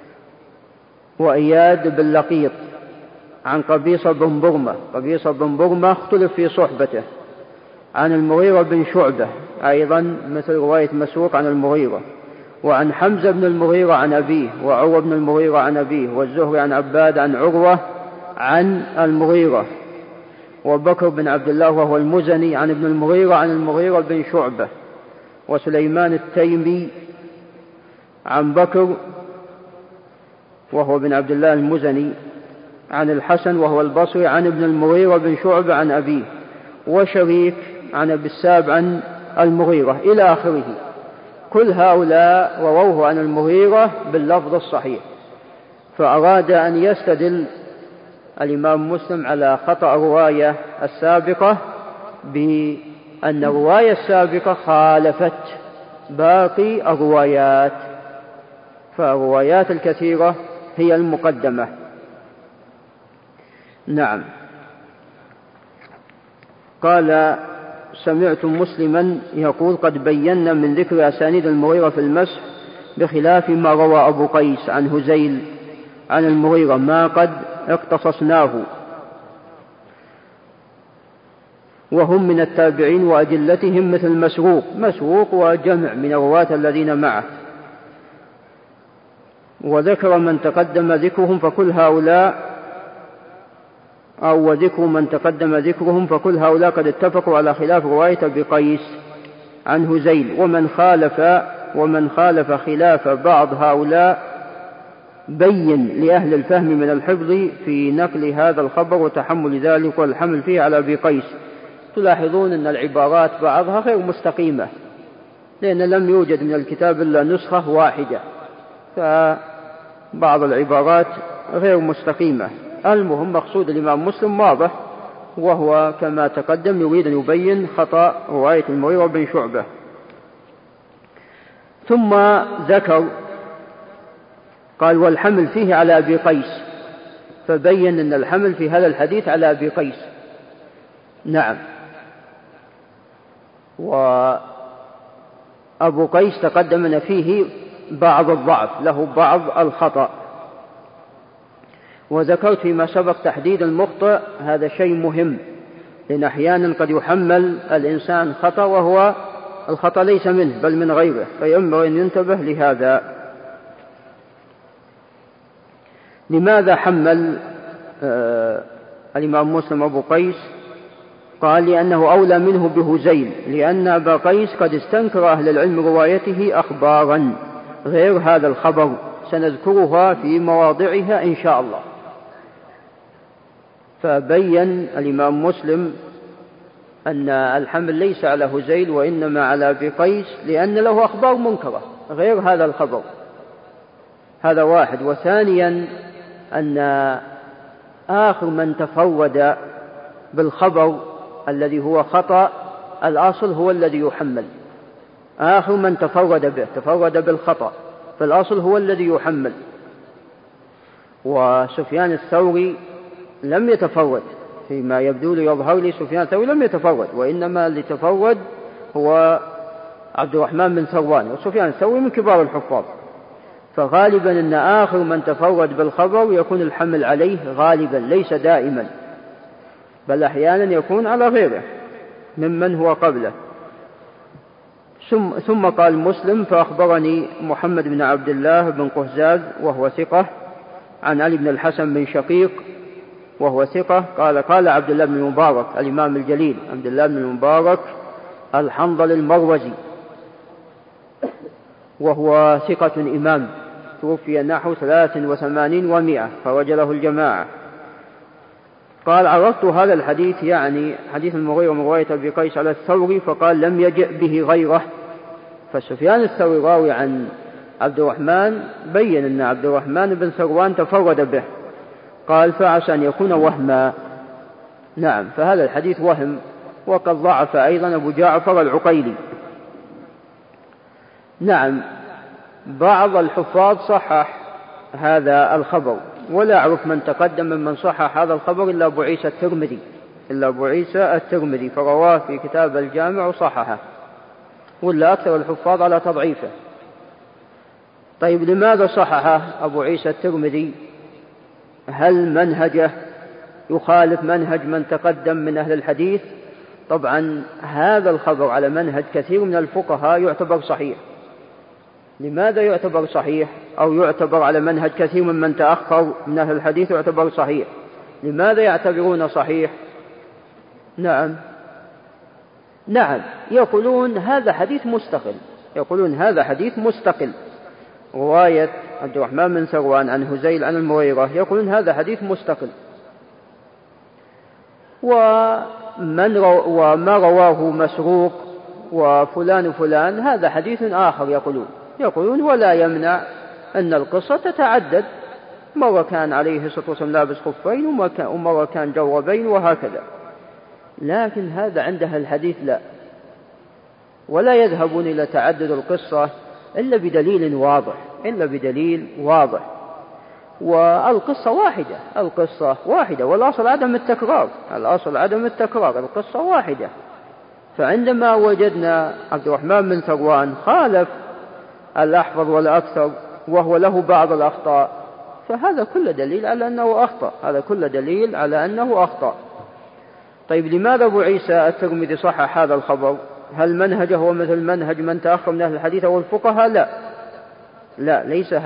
وإياد بن لقيط عن قبيصة بن برمة اختلف في صحبته عن المغيرة بن شعبة أيضا مثل رواية مسروق عن المغيرة. وعن حمزة بن المغيرة عن أبيه، وعروة بن المغيرة عن أبيه، والزهري عن عباد عن عروة عن المغيرة. وبكر بن عبد الله وهو المزني عن ابن المغيرة عن المغيرة بن شعبة. وسليمان التيمي عن بكر وهو بن عبد الله المزني عن الحسن وهو البصري عن ابن المغيرة بن شعبة عن أبيه. وشريك عن أبي الساب عن المغيرة إلى آخره. كل هؤلاء رووه عن المغيرة باللفظ الصحيح. فأراد أن يستدل الإمام مسلم على خطأ الرواية السابقة بأن الرواية السابقة خالفت باقي الروايات، فالروايات الكثيرة هي المقدمة. نعم. قال سمعت مسلما يقول قد بينا من ذكر أسانيد المغيرة في المسح بخلاف ما روى أبو قيس عن هزيل عن المغيرة ما قد اقتصصناه، وهم من التابعين وأجلتهم مثل مسروق وجمع من الرواة الذين معه. وذكر من تقدم ذكرهم فكل هؤلاء قد اتفقوا على خلاف رواية أبي قيس عن هزيل. ومن خالف خلاف بعض هؤلاء بين لأهل الفهم من الحفظ في نقل هذا الخبر وتحمل ذلك والحمل فيه على أبي قيس، تلاحظون أن العبارات بعضها غير مستقيمة، لأن لم يوجد من الكتاب إلا نسخة واحدة، فبعض العبارات غير مستقيمة. المهم مقصود الإمام مسلم واضح، وهو كما تقدم يريد أن يبين خطأ رواية المغيرة بن شعبة. ثم ذكر قال والحمل فيه على أبي قيس، فبين أن الحمل في هذا الحديث على أبي قيس. نعم. وأبو قيس تقدم أن فيه بعض الضعف، له بعض الخطأ. وذكرت فيما سبق تحديد المخطئ، هذا شيء مهم، لأن أحيانا قد يحمل الإنسان خطأ وهو الخطأ ليس منه بل من غيره، فينبغي أن ينتبه لهذا. لماذا حمل الإمام مسلم أبو قيس؟ قال لأنه أولى منه بهذيل، لأن أبا قيس قد استنكر أهل العلم روايته أخبارا غير هذا الخبر، سنذكرها في مواضعها إن شاء الله. فبين الإمام مسلم أن الحمل ليس على هذيل وإنما على أبي قيس، لأن له أخبار منكرة غير هذا الخبر. هذا واحد. وثانيا أن آخر من تفرد بالخبر الذي هو خطأ الأصل هو الذي يحمل. آخر من تفرد بالخطأ، فالأصل هو الذي يحمل. وسفيان الثوري لم يتفرد، فيما يبدو لي يظهر لي سفيان الثوري لم يتفرد، وإنما اللي تفرد هو عبد الرحمن بن ثروان، وسفيان الثوري من كبار الحفاظ. فغالبا أن آخر من تفرد بالخبر يكون الحمل عليه غالبا، ليس دائما، بل أحيانا يكون على غيره ممن هو قبله. ثم قال مسلم فأخبرني محمد بن عبد الله بن قهزاز وهو ثقة، عن علي بن الحسن بن شقيق وهو ثقة قال عبد الله بن المبارك الإمام الجليل عبد الله بن المبارك الحنظل المروزي، وهو ثقة إمام، توفي نحو 83 و100، خرج له الجماعة. قال عرضت هذا الحديث، يعني حديث المغيرة من رواية أبي قيس على الثوري، فقال لم يجئ به غيره. فسفيان الثوري راوي عن عبد الرحمن بين أن عبد الرحمن بن ثروان تفرد به، قال فعسى أن يكون وهما. نعم، فهذا الحديث وهم، وقد ضعف أيضا أبو جعفر العقيلي. نعم، بعض الحفاظ صحح هذا الخبر، ولا أعرف من تقدم ممن صحح هذا الخبر إلا أبو عيسى الترمذي، فرواه في كتاب الجامع وصححه، ولا أكثر الحفاظ على تضعيفه. طيب لماذا صححه أبو عيسى الترمذي؟ هل منهجه يخالف منهج من تقدم من أهل الحديث؟ طبعا هذا الخبر على منهج كثير من الفقهاء يعتبر صحيح. لماذا يعتبر صحيح؟ أو يعتبر على منهج كثير من تأخر من أهل الحديث يعتبر صحيح. لماذا يعتبرون صحيح؟ نعم، يقولون هذا حديث مستقل، رواية عبد الرحمن بن ثروان عن هذيل عن المغيرة، يقولون هذا حديث مستقل. وما رواه مسروق وفلان هذا حديث آخر، يقولون ولا يمنع أن القصة تتعدد، مرة كان عليه الصلاة والسلام لابس خفين ومرة كان جوربين وهكذا. لكن هذا عندها الحديث لا، ولا يذهبون إلى تعدد القصة إلا بدليل واضح. والقصة واحدة، والأصل عدم التكرار، القصة واحدة. فعندما وجدنا عبد الرحمن بن ثروان خالف الأحفظ والأكثر وهو له بعض الأخطاء، فهذا كل دليل على أنه أخطأ. طيب لماذا أبو عيسى الترمذي صحح هذا الخبر؟ هل منهجه هو مثل منهج من تأخر من أهل الحديث أو الفقهاء؟ لا،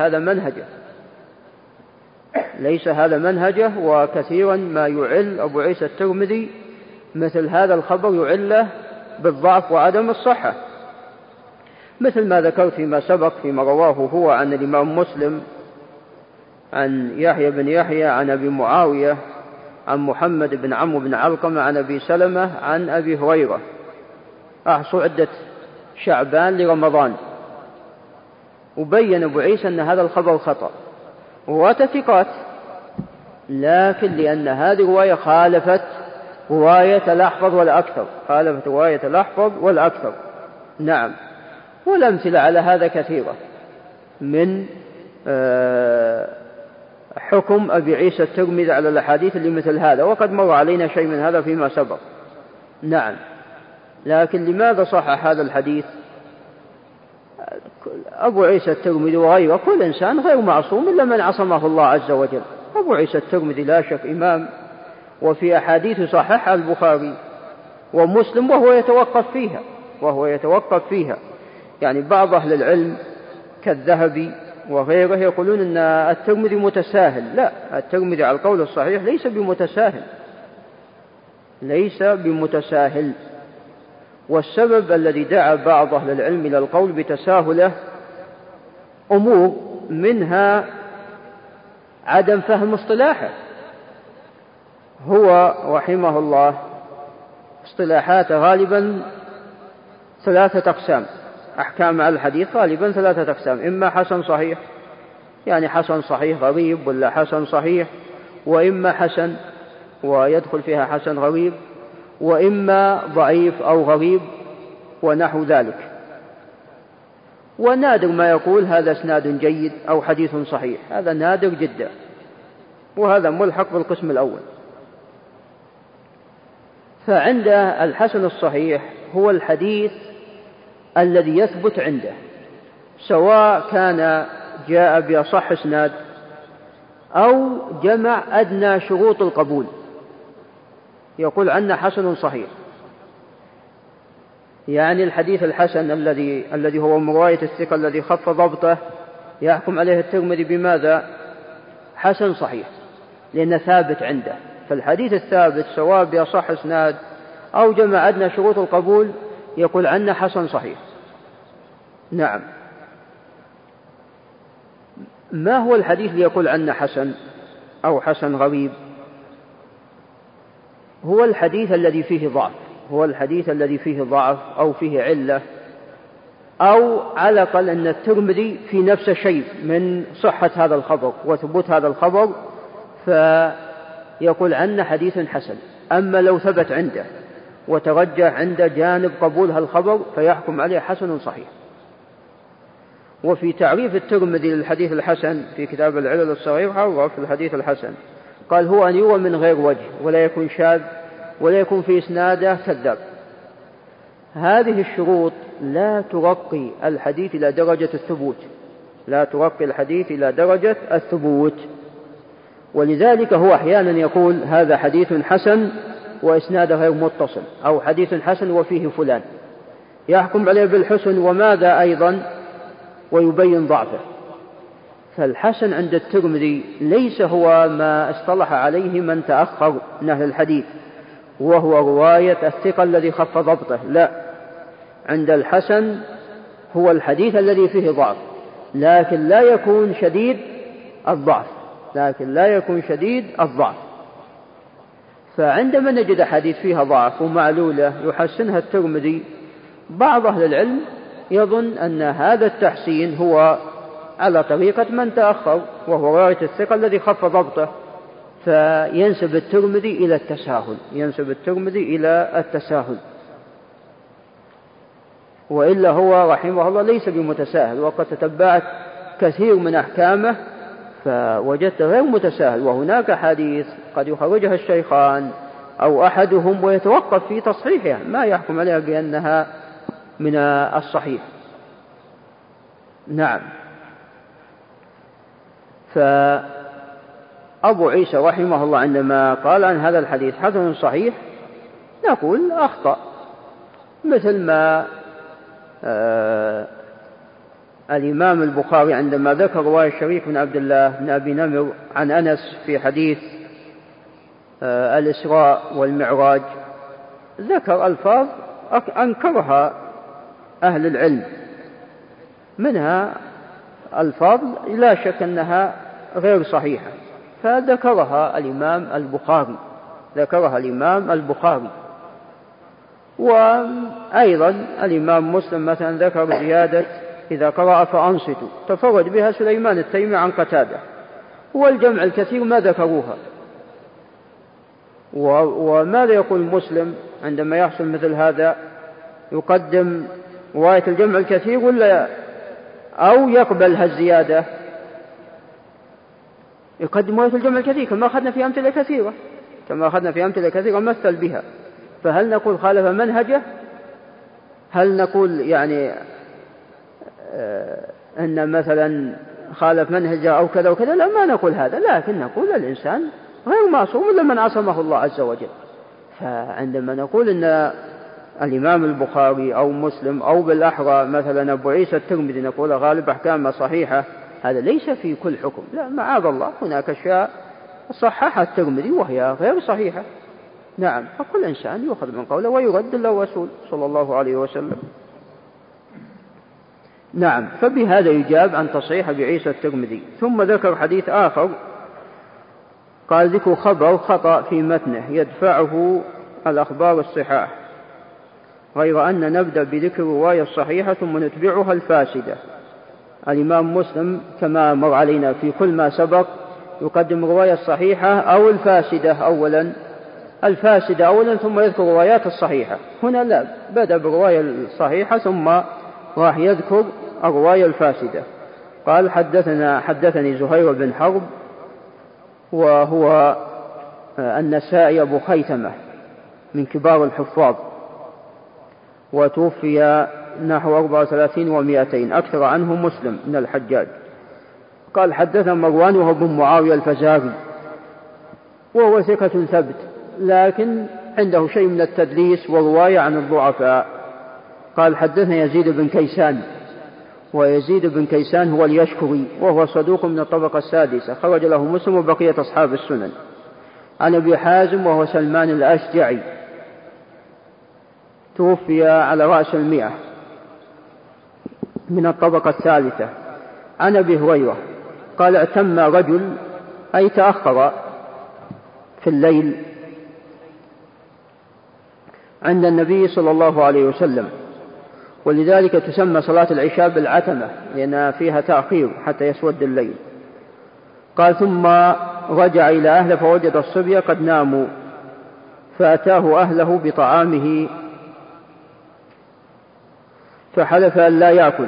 ليس هذا منهجه. وكثيرا ما يعل أبو عيسى الترمذي مثل هذا الخبر يعله بالضعف وعدم الصحة، مثل ما ذكرت فيما سبق فيما رواه هو عن الإمام مسلم عن يحيى بن يحيى عن أبي معاوية عن محمد بن عمرو بن علقمة عن أبي سلمة عن أبي هريرة أحصوا عدة شعبان لرمضان. وبين أبو عيسى أن هذا الخبر خطأ، رواة ثقات، لكن لأن هذه رواية خالفت رواية الأحفظ والأكثر، خالفت رواية الأحفظ والأكثر. نعم. والأمثلة على هذا كثيرة من حكم أبي عيسى الترمذي على الأحاديث اللي مثل هذا، وقد مر علينا شيء من هذا فيما سبق. نعم. لكن لماذا صحح هذا الحديث؟ أبو عيسى الترمذي وغيره، كل إنسان غير معصوم إلا من عصمه الله عز وجل. أبو عيسى الترمذي لا شك إمام، وفي أحاديث صححها البخاري ومسلم وهو يتوقف فيها. يعني بعض أهل العلم كالذهبي وغيره يقولون أن الترمذي متساهل. لا، الترمذي على القول الصحيح ليس بمتساهل. والسبب الذي دعا بعض أهل العلم إلى القول بتساهله أمور، منها عدم فهم اصطلاحه. هو رحمه الله اصطلاحاته غالبا 3 أقسام، أحكام على الحديث غالبا 3 أقسام: إما حسن صحيح، يعني حسن صحيح غريب، ولا حسن صحيح، وإما حسن ويدخل فيها حسن غريب، وإما ضعيف أو غريب ونحو ذلك. ونادر ما يقول هذا اسناد جيد أو حديث صحيح، هذا نادر جدا، وهذا ملحق بالقسم الأول. فعند الحسن الصحيح هو الحديث الذي يثبت عنده، سواء كان جاء بأصح اسناد أو جمع أدنى شروط القبول، يقول عنه حسن صحيح. يعني الحديث الحسن الذي هو من رواية الثقة الذي خف ضبطه يحكم عليه الترمذي بماذا؟ حسن صحيح، لأنه ثابت عنده. فالحديث الثابت سواء بأصح اسناد أو جمع أدنى شروط القبول يقول عنه حسن صحيح. نعم. ما هو الحديث اللي يقول عنه حسن أو حسن غريب؟ هو الحديث الذي فيه ضعف أو فيه علة، أو على الأقل أن الترمذي في نفس شيء من صحة هذا الخبر وثبوت هذا الخبر، فيقول عنه حديث حسن. أما لو ثبت عنده وترجح عنده جانب قبول هالخبر فيحكم عليه حسن صحيح. وفي تعريف الترمذي للحديث الحسن في كتاب العلل الصغير عرف الحديث الحسن، قال: هو أن يروى من غير وجه، ولا يكون شاذ، ولا يكون في إسناده كذاب. هذه الشروط لا ترقي الحديث إلى درجة الثبوت، ولذلك هو أحيانا يقول هذا حديث حسن وإسناده غير متصل، أو حديث حسن وفيه فلان، يحكم عليه بالحسن وماذا أيضا ويبين ضعفه. فالحسن عند الترمذي ليس هو ما اصطلح عليه من تأخر من أهل الحديث، وهو رواية الثقة الذي خف ضبطه. لا، عند الحسن هو الحديث الذي فيه ضعف، لكن لا يكون شديد الضعف. فعندما نجد حديث فيها ضعف ومعلولة يحسنها الترمذي، بعض أهل العلم يظن أن هذا التحسين هو على طريقة من تأخر، وهو رواية الثقة الذي خف ضبطه، فينسب الترمذي إلى التساهل. وإلا هو رحمه الله ليس بمتساهل، وقد تتبعت كثير من أحكامه فوجدت غير متساهل. وهناك حديث قد يخرجها الشيخان أو أحدهم ويتوقف في تصحيحها، ما يحكم عليها بأنها من الصحيح. نعم. فأبو عيسى رحمه الله عندما قال عن هذا الحديث حسن صحيح نقول أخطأ، مثل ما الإمام البخاري عندما ذكر رواية شريك بن عبد الله بن أبي نمر عن أنس في حديث الإسراء والمعراج ذكر ألفاظ أنكرها أهل العلم، منها ألفاظ لا شك أنها غير صحيحة، فذكرها الإمام البخاري ذكرها الإمام البخاري. وأيضا الإمام مسلم مثلا ذكر زيادة إذا قرأ فأنصتوا، تفرد بها سليمان التيمي عن قتادة، والجمع الكثير ما ذكروها. وماذا يقول مسلم عندما يحصل مثل هذا؟ يقدم رواية الجمع الكثير ولا أو يقبل الزيادة؟ يقدم رواية الجمع الكثير كما أخذنا في أمثلة كثيرة مثل بها. فهل نقول خالف منهجه؟ هل نقول يعني أن مثلا خالف منهجه أو كذا وكذا؟ لا، ما نقول هذا، لكن نقول الإنسان غير معصوم إلا من عصمه الله عز وجل. فعندما نقول أن الإمام البخاري أو مسلم أو بالأحرى مثلا أبو عيسى الترمذي نقول غالب أحكامه صحيحة، هذا ليس في كل حكم، لا، معاذ الله، هناك أشياء صححها الترمذي وهي غير صحيحة. نعم، فكل إنسان يؤخذ من قوله ويرد له رسول صلى الله عليه وسلم. نعم، فبهذا يجاب عن تصحيح أبي عيسى الترمذي. ثم ذكر حديث آخر قال ذكر خبر خطأ في متنه يدفعه الأخبار الصحاح، غير أن نبدأ بذكر رواية الصحيحة ثم نتبعها الفاسدة. الإمام مسلم كما مر علينا في كل ما سبق يقدم رواية الصحيحة أو الفاسدة أولا، الفاسدة أولا ثم يذكر روايات الصحيحة. هنا لا، بدأ بالرواية الصحيحة ثم راح يذكر الرواية الفاسدة. قال حدثني زهير بن حرب وهو النسائي أبو خيثمة من كبار الحفاظ، وتوفي نحو 34 و200، أكثر عنه مسلم من الحجاج. قال حدثنا مروان وهو بن معاوية الفزاري وهو ثقة ثبت، لكن عنده شيء من التدليس ورواية عن الضعفاء. قال حدثنا يزيد بن كيسان، ويزيد بن كيسان هو اليشكري وهو صدوق من الطبقة السادسة، خرج له مسلم وبقية أصحاب السنن. عن أبي حازم وهو سلمان الأشجعي، توفي على رأس 100 من الطبقة الثالثة. عن أبي هريرة قال اعتم رجل أي تأخر في الليل عند النبي صلى الله عليه وسلم، ولذلك تسمى صلاة العشاء بالعتمة لأنها فيها تأخير حتى يسود الليل. قال ثم رجع إلى أهله فوجد الصبية قد ناموا، فأتاه أهله بطعامه فحلف أن لا يأكل،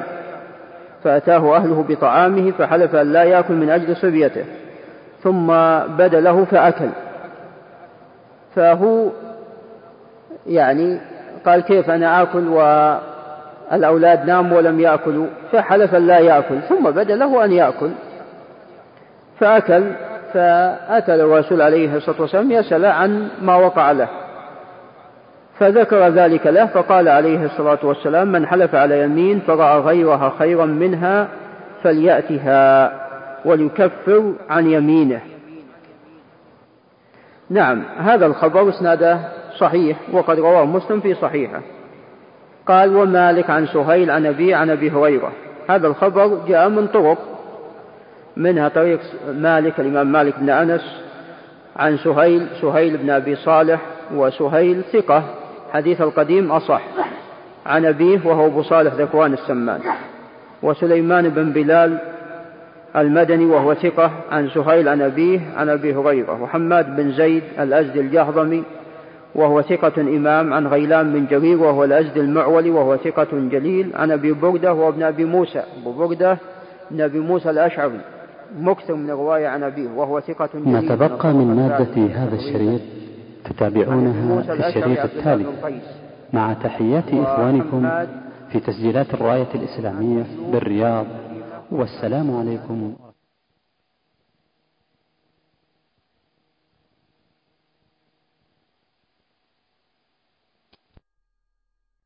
فحلف أن لا يأكل من أجل صبيته، ثم بدا له فأكل. فهو يعني قال كيف أنا آكل والأولاد ناموا ولم يأكلوا؟ فحلف أن لا يأكل، ثم بدا له أن يأكل فأكل. فأتى الرسول عليه الصلاة والسلام يسأل عن ما وقع له، فذكر ذلك له، فقال عليه الصلاة والسلام من حلف على يمين فرأى غيرها خيرا منها فليأتها وليكفر عن يمينه. نعم، هذا الخبر اسناده صحيح وقد رواه مسلم في صحيحه. قال ومالك عن سهيل عن أبي هريرة، هذا الخبر جاء من طرق، منها طريق مالك الإمام مالك بن أنس عن سهيل بن أبي صالح، وسهيل ثقة حديث القديم أصح، عن أبيه وهو أبو صالح ذكوان السمان. وسليمان بن بلال المدني وهو ثقة عن سهيل عن أبيه عن أبي هريرة. وحماد بن زيد الأزدي الجهضمي وهو ثقة إمام عن غيلان بن جرير وهو الأزدي المعولي وهو ثقة جليل عن أبي بردة وهو ابن أبي موسى، أبو بردة بن أبي موسى الأشعري مكثر من الرواية عن أبيه وهو ثقة جليل. ما تبقى من مادة هذا الشريط تتابعونها في الشريط التالي، مع تحيات إخوانكم في تسجيلات الراية الإسلامية بالرياض، والسلام عليكم